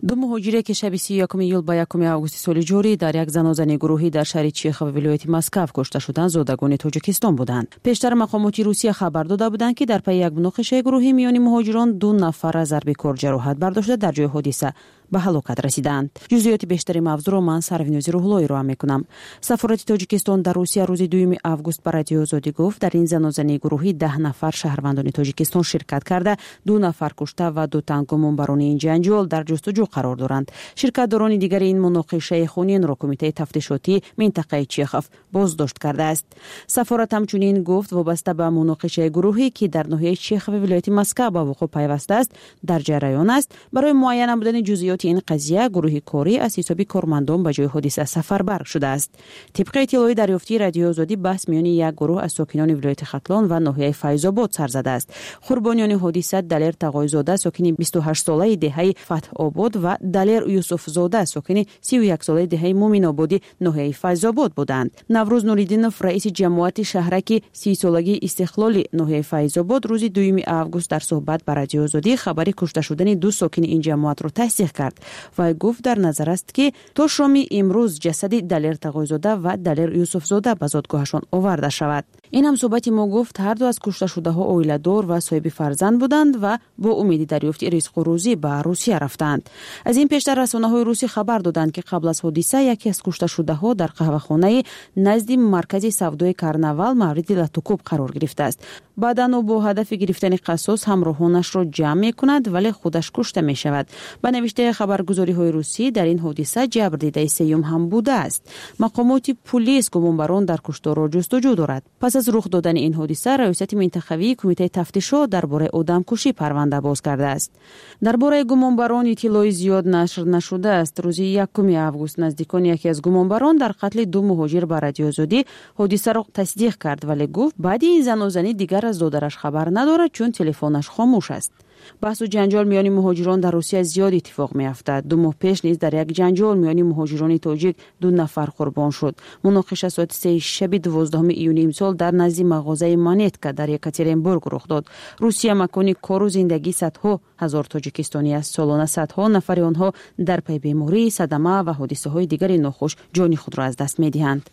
دو مهاجری که شب 31 ایول به 1 آگوست سال جاری در یک زنازنی گروهی در شهر چیخ و ولایت مسکو کشته شدند زادگان تاجیکستان بودند. پیشتر مقامات روسیه خبر داده بودند که در پی یک مناقشه گروهی میان مهاجران 2 نفر از ضرب کار جراحت برداشته در جای حادثه به هلاکت رسیدند. جزئیات بیشتری موضوع را من سروینوز روحلویی را میکنم. سفارت تاجیکستان در روسیه روز 2 آگوست به رادیو آزادی گفت در این زنازنی گروهی 10 نفر شهروندان تاجیکستان شرکت کرده، 2 نفر کشته و 2 تن گمانبران این جنجال در جستجو قرار دارند. شرکت‌داران دیگر این مناقشه خونین را کمیته تفتیشاتی منطقه چیخوف بازداشت کرده است. سفارت همچنین گفت وابسته به مناقشه گروهی که در ناحیه چیخ و ولایت مسکو به وقوع پیوسته است در جریان است. برای معاینه نمودن جزئیات این قضیه گروه کاری از حساب کارمندان به جای حادثه سفربر شده است. طبق اطلاعات دریافتی رادیو آزادی بحث میان یک گروه از ساکنان ولایت ختلان و ناحیه فیض‌آباد سر زده است. قربانیان حادثه دلیر تقایزاده ساکن 28 ساله دهه فتح آباد و دلیر یوسف زاده ساکن 31 ساله دهه مومن آبادی ناحیه فیض‌آباد بودند. نوروز نوریدینوف رئیس جمعیت شهرک 30 سالگی استقلال ناحیه فیض‌آباد روز 2 آگوست در صحبت با رادیو آزادی خبر کشته شدن 2 ساکن این جمعیت را تصدیق کرد و گفت در نظر است که تا شام امروز جسد دلیر تقایزاده و دلیر یوسف زاده به زادگاهشان آورده شود. این هم صحبت ما گفت هر دو از کشته شده ها عائله‌دار و صاحب فرزند بودند و با امید دریافت رزق و روزی به روسیه رفتند. از این پیشتر رسانه‌های روسی خبر دادند که قبل از حادثه یکی از کشته شده ها در قهوه‌خانه نزد مرکز سودای کرنوال مورد لطوکوب قرار گرفته است. بعداً او با هدف گرفتن قصاص همراهانش را جمع می‌کند ولی خودش کشته می‌شود. به نوشته خبرگزاری‌های روسی در این حادثه جبر دیده سیوم هم بوده است. مقامات پلیس گمانبران در کشتار را جستجو دارد. پس از رخ دادن این حادثه ریاست منطقوی کمیته تفتیشات درباره آدمکشی پرونده باز کرده است. درباره گمانبران اطلاعی زیاد نشر نشده است. روز 1 آگوست نزدیکان یکی از گمانبران در قتل 2 مهاجر به رادیو آزادی حادثه را تصدیق کرد ولی گفت بعد این زنازنی دیگر از دادرش خبر ندارد چون تلفنش خاموش است. بحث و جنجال میان مهاجران در روسیه زیاد اتفاق میافتد. 2 ماه پیش نیز در یک جنجال میان مهاجران تاجیک 2 نفر قربان شد. مناقشه ساعت 3 شب 12 ایون امسال در نزد مغازه مانیتکا در یکاترینبورگ رخ داد. روسیه مکانی کار و زندگی صدها هزار تاجیکستانی است. سالانه صدها نفر آنها در پی بیماری، صدمه و حادثه های دیگر ناخوش جان خود را از دست میدهند.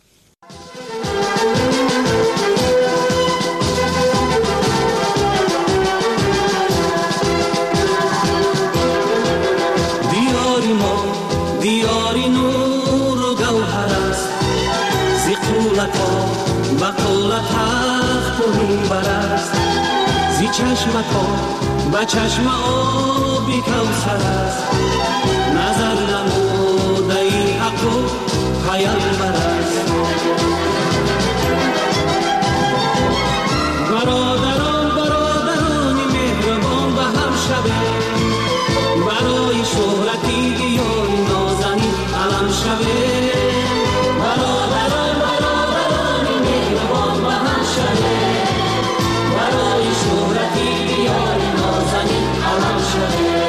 دیاری نور و گوهر است زی قولتا و قولت حق و منبر است زی چشمتا و چشم آبی کوثر است نظر نموده ای حق و پیامبر است برادرانی مهربان به هم شبه برای شهرتی دیاری نازنی علم شبه برادرانی مهربان به هم شبه برای شهرتی دیاری نازنی علم شبه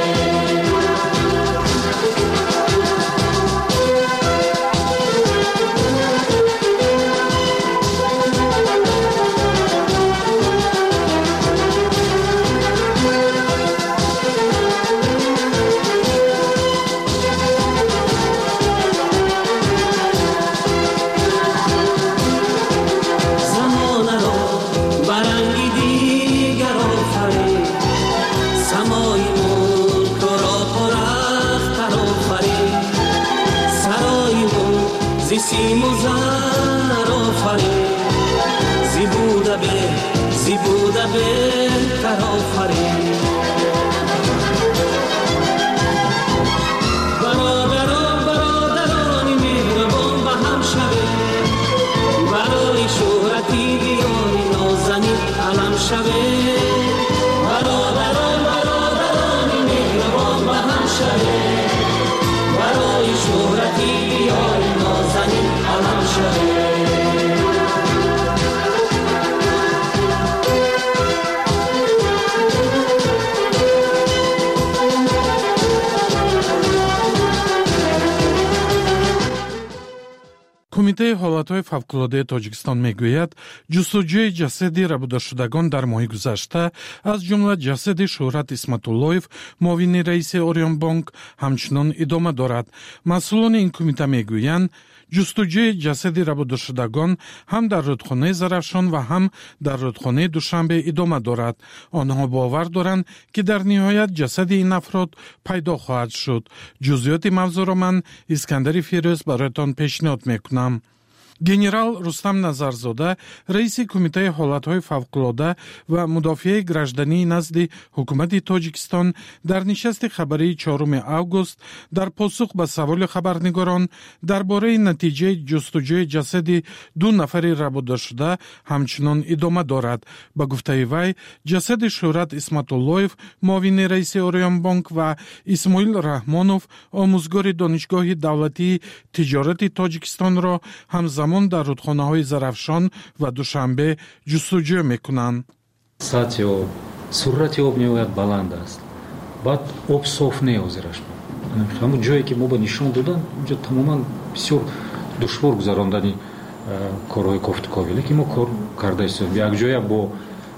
کمیته حالتهای فوق‌العاده تاجیکستان میگوید جستجوی جسد ربوده‌شدگان در ماه گذشته از جمله جسد شهرت اسمت‌اللهیف معاون رئیس اوریون بانک همچنان ادامه دارد. مسئولان این کمیته میگویند جستجوی جسد ربوده‌شدگان هم در رودخانه زرافشان و هم در رودخانه دوشنبه ادامه دارد. آنها باور دارند که در نهایت جسد این افراد پیدا خواهد شد. جزئیات موضوع را من اسکندر فیروز برایتان پیشنهاد میکنم. گنرال رستم نظرزاده رئیس کمیته حالتهای فوق‌العاده و مدافع گраждани نزد حکومت تاجیکستان در نشست خبری 4 اوگوست در پاسخ به سوال خبرنگاران درباره نتیجه جستجوی جسد 2 نفر ربوده شده همچنان ادامه دارد. به گفته وی جسد شهرت اسمت‌اللهیف معاون رئیس اوریون بانک و اسماعیل رحمانوف آموزگار دانشگاه دولتی تجارت تاجیکستان را همزمان در رودخانه‌های زرافشان و دوشنبه جستجو میکنند. سطح آب، سرعت آب نهایت بلند است. بعد آب صاف نیازرش. همون جایی که ما به نشان دادن اونجا تماما بسیار دشوار گذراندن کارهای کوفتکاوی که ما کار کرده ایم. یک جایی با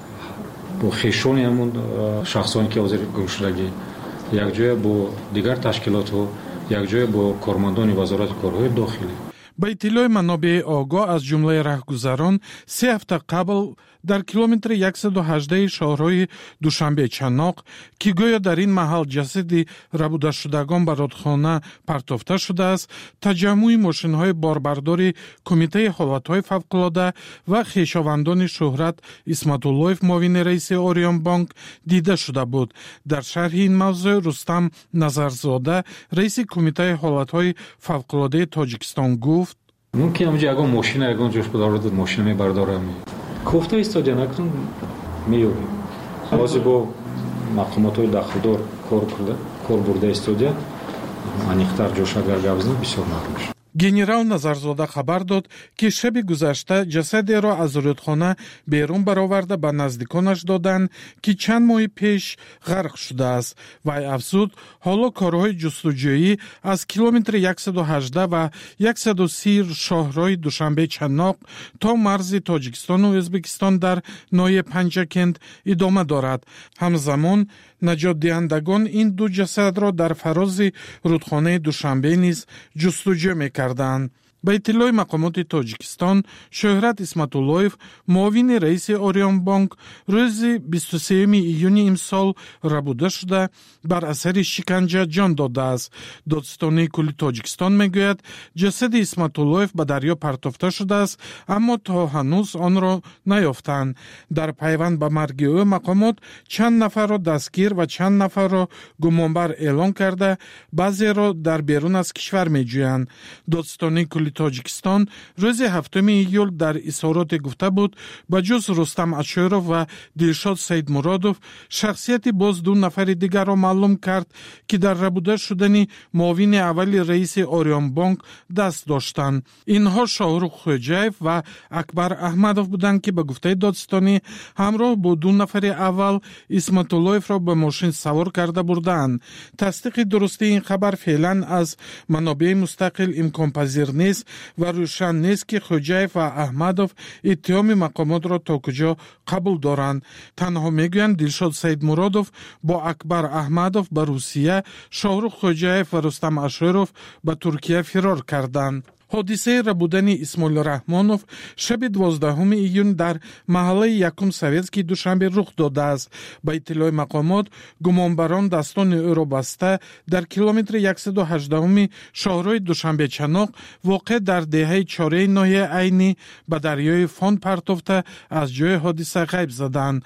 خیشان همون شخصانی که حاضر گمشدگی، یک جایی با دیگر تشکیلات ها، یک جایی با کارمندان وزارت کارهای داخلی. با اطلاع منابع آگاه از جمله راهگذران 3 هفته قبل در کیلومتر 118 شهرهای دوشنبه چناق که گویا در این محل جسد ربوده شدگان به رودخانه پرتافته شده است، تجمع ماشین‌های باربردار کمیته حالتهای فوق‌العاده و خویشاوندان شهرت اسمت‌اللهیف معاون رئیس اوریون بانک دیده شده بود. در شرح این موضوع رستم نظرزاده رئیس کمیته حالتهای فوق‌العاده تاجیکستان گفت ممکن همونجا اگه ماشین اگه جوش بدارد ماشین میبرداره کوفته استادیا نکن میوری بازی با مقامات های داخلدار کار برده استادیا انیختر جوش اگر گوزنه بسیار معلوم شد. گنرال نظرزاده خبر داد که شب گذشته جسد را از رودخانه بیرون برآورده به نزدیکانش دادند که چند ماه پیش غرق شده است. وی افزود حالا کارهای جستجویی از کیلومتر 118 و 130 شهرهای دوشنبه چناق تا مرز تاجیکستان و ازبکستان در ناحیه پنجکند ادامه دارد. همزمان نجات دهندگان این 2 جسد را در فراز رودخانه دوشنبه نیز جستجو می‌کردند. به اطلاع مقامات تاجیکستان شهرت اسمت‌اللهیف معاون رئیس اوریون بانک روز 23 ایون امسال ربوده شده بر اثر شکنجه جان داده است. دادستانی کلی تاجیکستان میگوید جسد اسمت‌اللهیف به دریا پرتافته شده است اما تا هنوز آن را نیافتند. در پیوند به مرگ او مقامات چند نفر را دستگیر و چند نفر را گمانبر اعلام کرده بعضی را در بیرون از کشور میجویند. دادستانی کلی تاجیکستان روز 7 ایول در اظهارات گفته بود به جز رستم اشایروف و دلشاد سیدمرادوف شخصیت باز 2 نفر دیگر را معلوم کرد که در ربوده شدن معاون اول رئیس اوریون بانک دست داشتند. اینها شاهرخ خوجایف و اکبر احمدوف بودند که به گفته دادستانی همراه با 2 نفر اول اسمت‌اللهیف را به ماشین سوار کرده بردند. تصدیق درستی این خبر فعلا از منابع مستقل امکان پذیر نیست و روشن نیست که خوجایف و احمدوف اتهام مقامات را تا کجا قبول دارند. تنها میگویند دلشاد سیدمرادوف با اکبر احمدوف به روسیه، شاهرخ خوجایف و رستم اشایروف به ترکیه فرار کردند. حادثه ربودن اسماعیل رحمانوف شب 12 ایون در محله یکم سویتسکی دوشنبه رخ داده است. با اطلاع مقامات گمانبران دستان او را بسته در کیلومتر 118 شهرهای دوشنبه چناق واقع در دهه 4 ناحیه عینی به دریای فان پرتافته از جای حادثه غیب زدند.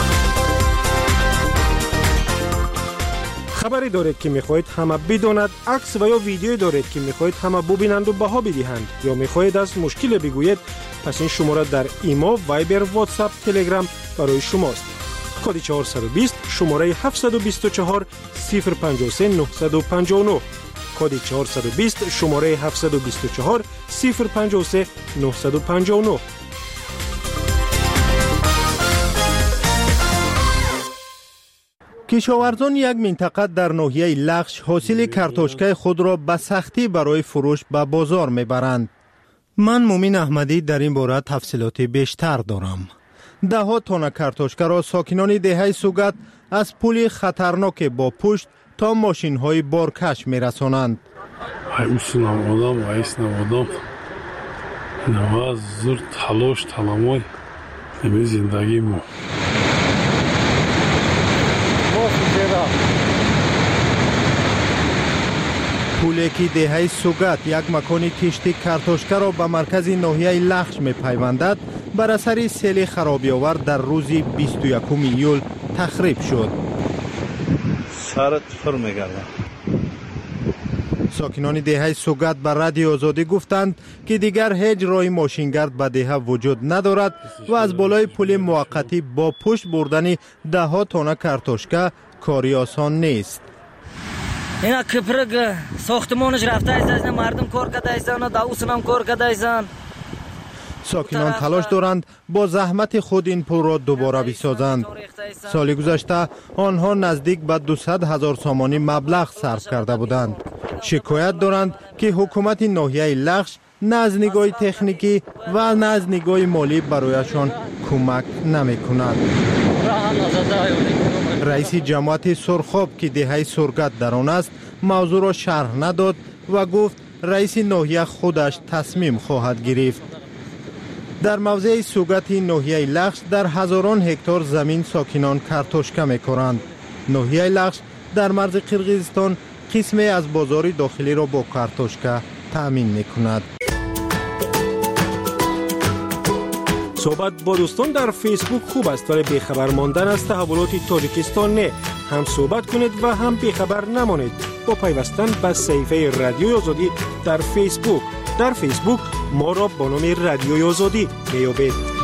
خبری دارید که میخواهید همه بداند، عکس و یا ویدیویی دارید که میخواهید همه ببینند و بها بدهند یا میخواهید از مشکل بگویید، پس این شماره در ایما، وایبر، واتساپ، تلگرام برای شماست. کد 420 شماره 724 053 959 کد 420 شماره 724 053 959. کشاورزان یک منطقه در ناحیه لخش حاصل کارتوشکای خود را به سختی برای فروش به بازار میبرند. من مومین احمدی در این باره تفصیلاتی بیشتر دارم. ده ها تن کارتوشکا را ساکنان دهه سوگت از پل خطرناک با پشت تا ماشین های بارکش می رسانند. ایسنم آدم نواز زور تلاش تلامای نمی زندگی مو. پلی که دهه سوگت یک مکان کشتی کارتوشکا را به مرکز ناحیه لخش می پیوندد بر اثر سیل خرابی آور در روز 21 ایول تخریب شد. سرت فر میگردم. ساکنان دهه سوگت به رادیو آزادی گفتند که دیگر هیچ راه ماشینگرد به دهه وجود ندارد و از بالای پل موقتی با پشت بردن ده ها تن کارتوشکا کاری آسان نیست. اینا کپرگ ساختمانش رفته است، مردم کار کرده ایستان، داوسن هم کار کرده ایستان. ساکنان تلاش دارند با زحمت خود این پل را دوباره بسازند. سال گذشته آنها نزدیک به 200,000 سامانی مبلغ صرف کرده بودند. شکایت دارند که حکومت ناحیه لخش نه از نگاه تکنیکی و نه از نگاه مالی برایشان کمک نمی کند. رئیس جماعت سرخاب که دهه سرگت در آن است موضوع را شرح نداد و گفت رئیس ناحیه خودش تصمیم خواهد گرفت. در موضع سوگت ناحیه لخش در هزاران هکتار زمین ساکنان کارتوشکا می‌کارند. ناحیه لخش در مرز قرقیزستان قسمی از بازار داخلی را با کارتوشکا تأمین می‌کند. صحبت با دوستان در فیسبوک خوب است ولی بیخبر ماندن از تحولات تاجیکستان نه. هم صحبت کنید و هم بیخبر نمانید با پیوستن به صفحه رادیوی آزادی در فیسبوک. در فیسبوک ما را با نام رادیوی آزادی میابید.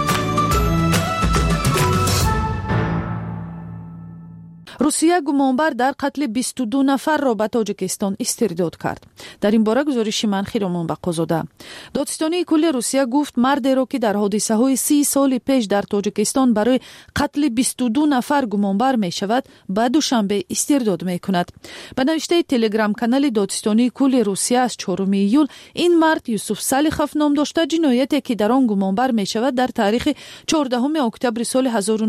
روسیه گمانبر در قتل 22 نفر را به تاجیکستان استرداد کرد. در این باره گزارش منخیر منبق‌زاده. دادستانی کل روسیه گفت مردی را که در حادثه های 30 سال پیش در تاجیکستان برای قتل 22 نفر گمانبر می شود به دوشنبه استرداد می کند. به نوشته تلگرام کانال دادستانی کل روسیه از 4 ایول این مرد یوسف سالیخوف نام داشته جنایتی که در آن گمانبر می شود در تاریخ 14 اکتبر سال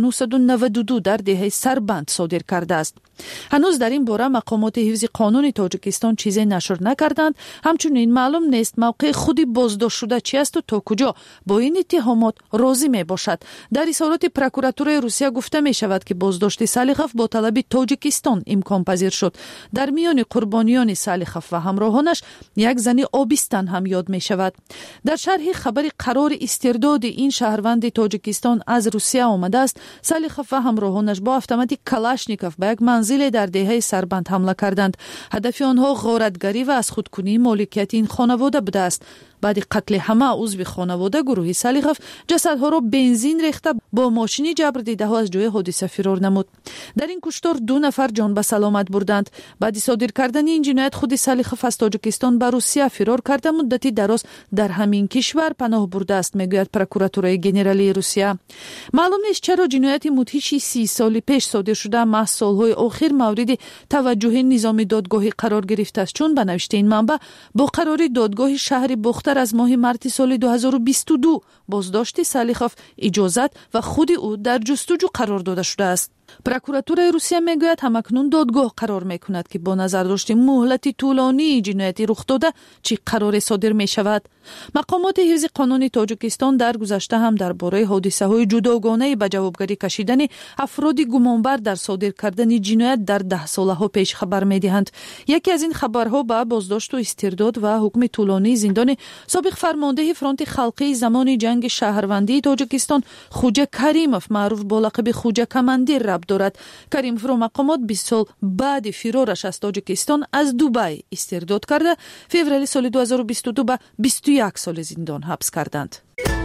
1992 در دهه سربند صادر کرده است. هنوز در این باره مقامات حفظ قانون تاجیکستان چیزی نشر نکردند. همچنین معلوم نیست موقع خودی بازداشت شده چی است و تا کجا با این اتهامات راضی می باشد. در اظهارات پروکراتور روسیه گفته می شود که بازداشت سالیخوف با طلب تاجیکستان امکان پذیر شد. در میان قربانیان سالیخوف و همراهانش یک زن آبستن هم یاد می شود. در شرح خبر قرار استرداد این شهروند تاجیکستان از روسیه آمده است. سالیخوف و همراهانش با اتومات کلاشنیکوف به یک منزل در دهه سربند حمله کردند. هدف آنها غارتگری و از خودکنی مالکیت این خانواده بوده است. بعد قتل همه عضو خانواده گروه سالیخوف جسدها را بنزین ریخته با ماشینی جبر دیده ها از جای حادثه فرار نمود. در این کشتار 2 نفر جان به سلامت بردند. بعد صادر کردن این جنایت خود سالیخوف از تاجیکستان به روسیه فرار کرده مدتی دراز در همین کشور پناه برده است میگوید پروکراتور ژنرالی روسیه. معلوم نیست چرا جنایت مدهش 30 سال پیش صادر شده محض سالهای اخیر مورد توجه نظام دادگاهی قرار گرفته است چون به نوشته این منبع با قرار دادگاه شهر بختر از ماه مارس سال 2022 بازداشت سالیخوف اجازت و خود او در جستجو قرار داده شده است. پروکراتور روسیه میگوید همکنون دادگاه قرار میکند که با نظر داشتن مهلت طولانی جنایتی رخ داده چی قرار صادر می شود. مقامات حفظ قانون تاجیکستان در گذشته هم درباره حادثه های جداگانه به جوابگری کشیدن افراد گمانبر در صادر کردن جنایت در 10 ساله ها پیش خبر میدهند. یکی از این خبرها به بازداشت و استرداد و حکم طولانی زندان سابق فرمانده فرانت خلقی زمان جنگ شهروندی تاجیکستان خوجه کریموف معروف با لقب خوجه کماندیر ربط دارد. کریموف را مقامات 20 سال بعد فرارش از تاجیکستان از دبی استرداد کرده فوریه سال 2022 به 21 سال زندان حبس کردند.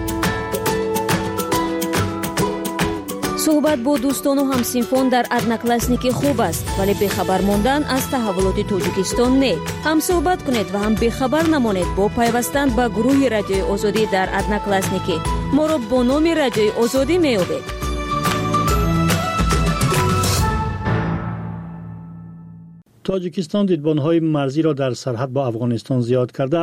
صحبت با دوستان و همسینفون در ادناکلاسنیک خوب است ولی بخبر ماندن از تحولات تاجیکستان نه. هم صحبت کنید و هم بخبر نمانید با پیوستن به گروه رادیوی آزادی در ادناکلاسنیک. ما را با نام رادیوی آزادی میابید. تاجیکستان دیدبان‌های مرزی را در سرحد با افغانستان زیاد کرده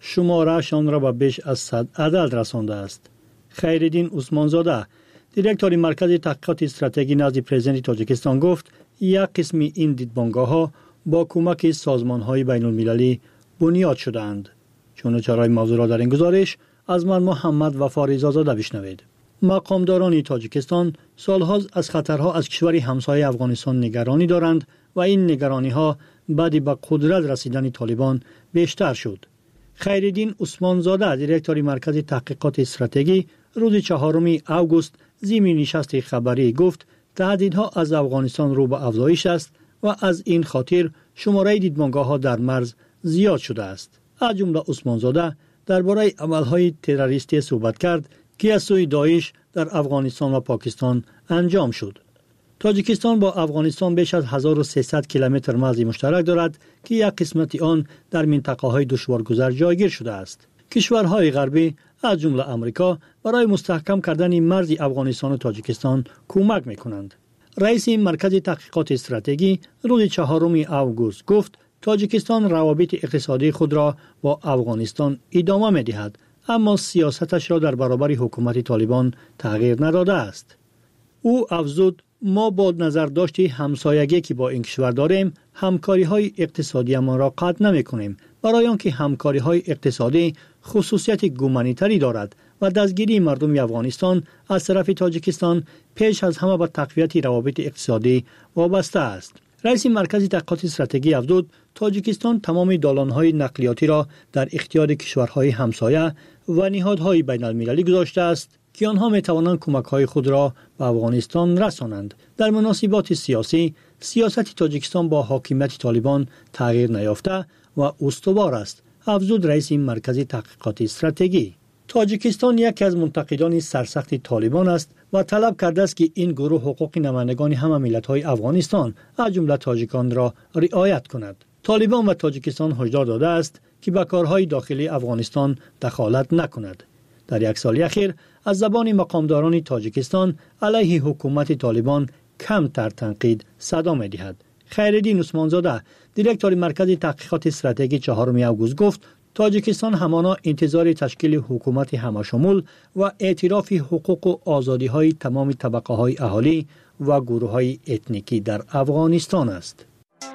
شمارهشان را به بیش از 100 عدد رسانده است. خیرالدین عثمانزاده دیرکتور مرکز تحقیقات استراتژی نزد پرزیدنت تاجیکستان گفت یک قسم این دیدبانگاه‌ها با کمک سازمان‌های بین‌المللی بنیاد شده‌اند. چون چرای موضوع را در این گزارش از من محمد وفاریزاده بشنوید. مقامداران تاجیکستان سالها از خطرها از کشور همسایه افغانستان نگرانی دارند و این نگرانی‌ها بعد به قدرت رسیدن طالبان بیشتر شد. خیرالدین عثمانزاده دیرکتور مرکز تحقیقات استراتژی روز 4 آگوست ضمن نشست خبری گفت تهدیدها از افغانستان رو به افزایش است و از این خاطر شماره دیدبانگاه‌ها در مرز زیاد شده است. از جمله عثمانزاده درباره عمل‌های تروریستی صحبت کرد که از سوی داعش در افغانستان و پاکستان انجام شد. تاجیکستان با افغانستان بیش از 1300 کیلومتر مرز مشترک دارد که یک قسمت آن در منطقه‌های دشوارگذر جایگیر شده است. کشورهای غربی از جمله آمریکا برای مستحکم کردن مرز افغانستان و تاجیکستان کمک می‌کنند. رئیس مرکز تحقیقات استراتژی روز 4 آگوست گفت تاجیکستان روابط اقتصادی خود را با افغانستان ادامه می‌دهد، اما سیاستش را در برابر حکومت طالبان تغییر نداده است. او افزود ما با نظر داشتی همسایگی که با این کشور داریم همکاری‌های اقتصادی ما را قطع نمی‌کنیم، برای آنکه همکاری‌های اقتصادی خصوصیت گومانیتری دارد و دستگیری مردم افغانستان از طرف تاجیکستان پیش از همه به تقویت روابط اقتصادی وابسته است. رئیس مرکز تحقیقات استراتژی افزود تاجیکستان تمام دالان‌های نقلیاتی را در اختیار کشورهای همسایه و نهادهای بین‌المللی گذاشته است که آنها می‌توانند کمک‌های خود را به افغانستان رسانند. در مناسبات سیاسی، سیاست تاجیکستان با حاکمیت طالبان تغییر نیافته و استوار است، افزود رئیس مرکز تحقیقات استراتژی. تاجیکستان یکی از منتقدان سرسخت طالبان است و طلب کرده است که این گروه حقوق نمایندگان همه ملت‌های افغانستان از جمله تاجیکان را رعایت کند. طالبان و تاجیکستان هشدار داده است که به کارهای داخلی افغانستان دخالت نکند. در یک سال اخیر از زبان مقامداران تاجیکستان علیه حکومت طالبان کمتر تنقید صدا می‌دهد. خیرالدین عثمانزاده دیرکتور مرکز تحقیقات استراتژی 4 آگوست گفت تاجیکستان همانا انتظار تشکیل حکومت همشمول و اعتراف حقوق و آزادی‌های تمام طبقه‌های اهالی و گروه‌های اتنیکی در افغانستان است.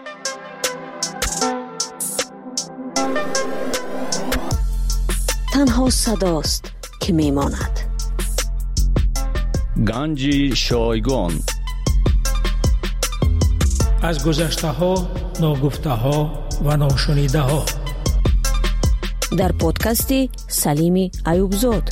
تنها صداست که میماند. گنج شایگان از گذشته ها، ناگفته ها و ناشنیده ها در پادکست سلیم ایوبزاد.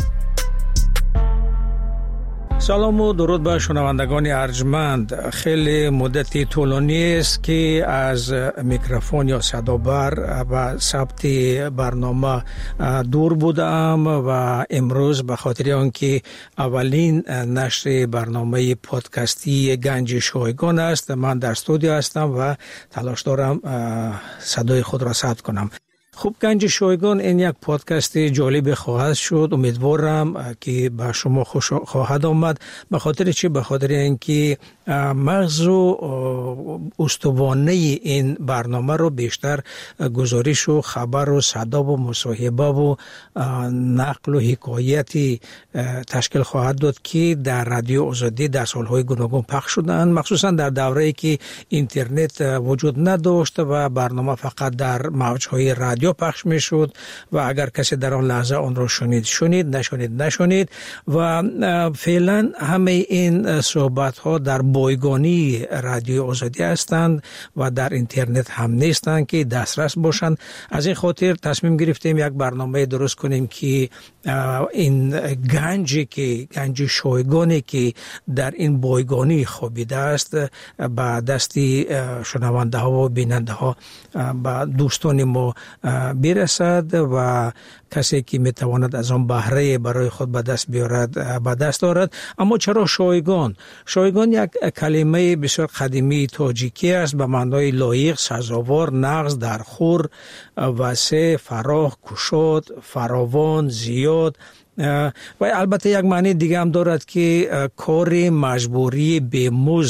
سلام و درود به شنوندگان ارجمند. خیلی مدتی طولانی است که از میکروفون یا صدابر و ثبت برنامه دور بودم و امروز به خاطر آنکه اولین نشر برنامه پادکستی گنج شایگان است، من در استودیو هستم و تلاش دارم صدای خود را ثبت کنم. خوب، گنج شایگان این یک پادکست جالب خواهد شد. امیدوارم که به شما خوش خواهد آمد. به خاطر چی؟ به خاطر اینکه مغز و استوانه این برنامه رو بیشتر گزارش و خبر و صدا و مصاحبه و نقل و حکایتی تشکیل خواهد داد که در رادیو آزادی در سالهای گوناگون پخش شدند، مخصوصا در دوره‌ای که اینترنت وجود نداشت و برنامه فقط در موج‌های رادیو پخش میشد و اگر کسی در آن لحظه آن را شنید نشنید و فعلا همه این صحبت ها در بایگانی رادیو آزادی هستند و در اینترنت هم نیستند که دسترس باشند. از این خاطر تصمیم گرفتیم یک برنامه درست کنیم که این گنج شایگانی که در این بایگانی خوابیده است به دستی شنونده ها و بیننده ها به دوستان ما برسد و کسی که میتواند از آن بهره برای خود به دست دارد. اما چرا شایگان؟ شایگان یک کلمه بسیار قدیمی تاجیکی است به معنای لایق، سزاوار، نغز، درخور، وسع، فراخ، گشاد، فراوان، زیاد و البته یک معنی دیگه هم دارد که کار مجبوری به مزد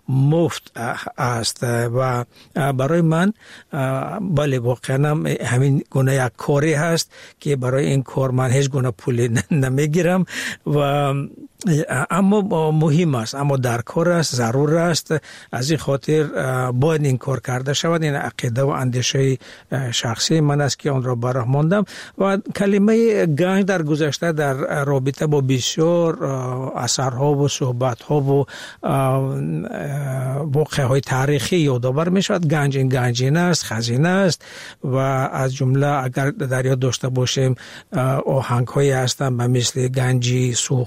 مفت است و برای من بله واقعا همین گونه یک کاری هست که برای این کار من هیچ گونه پول نمیگیرم و اما مهم است، اما در کار است، ضرور است. از این خاطر باید این کار کرده شود. این عقیده و اندیشه شخصی من است که آن را براه ماندم و کلمه گنج در گذشته در رابطه با بسیار اثرها و صحبتها و واقعه های تاریخی یادآور می شود. گنج این گنجینه است، خزینه است و از جمله اگر در یاد داشته باشیم آهنگ هایی هستند مثل گنجی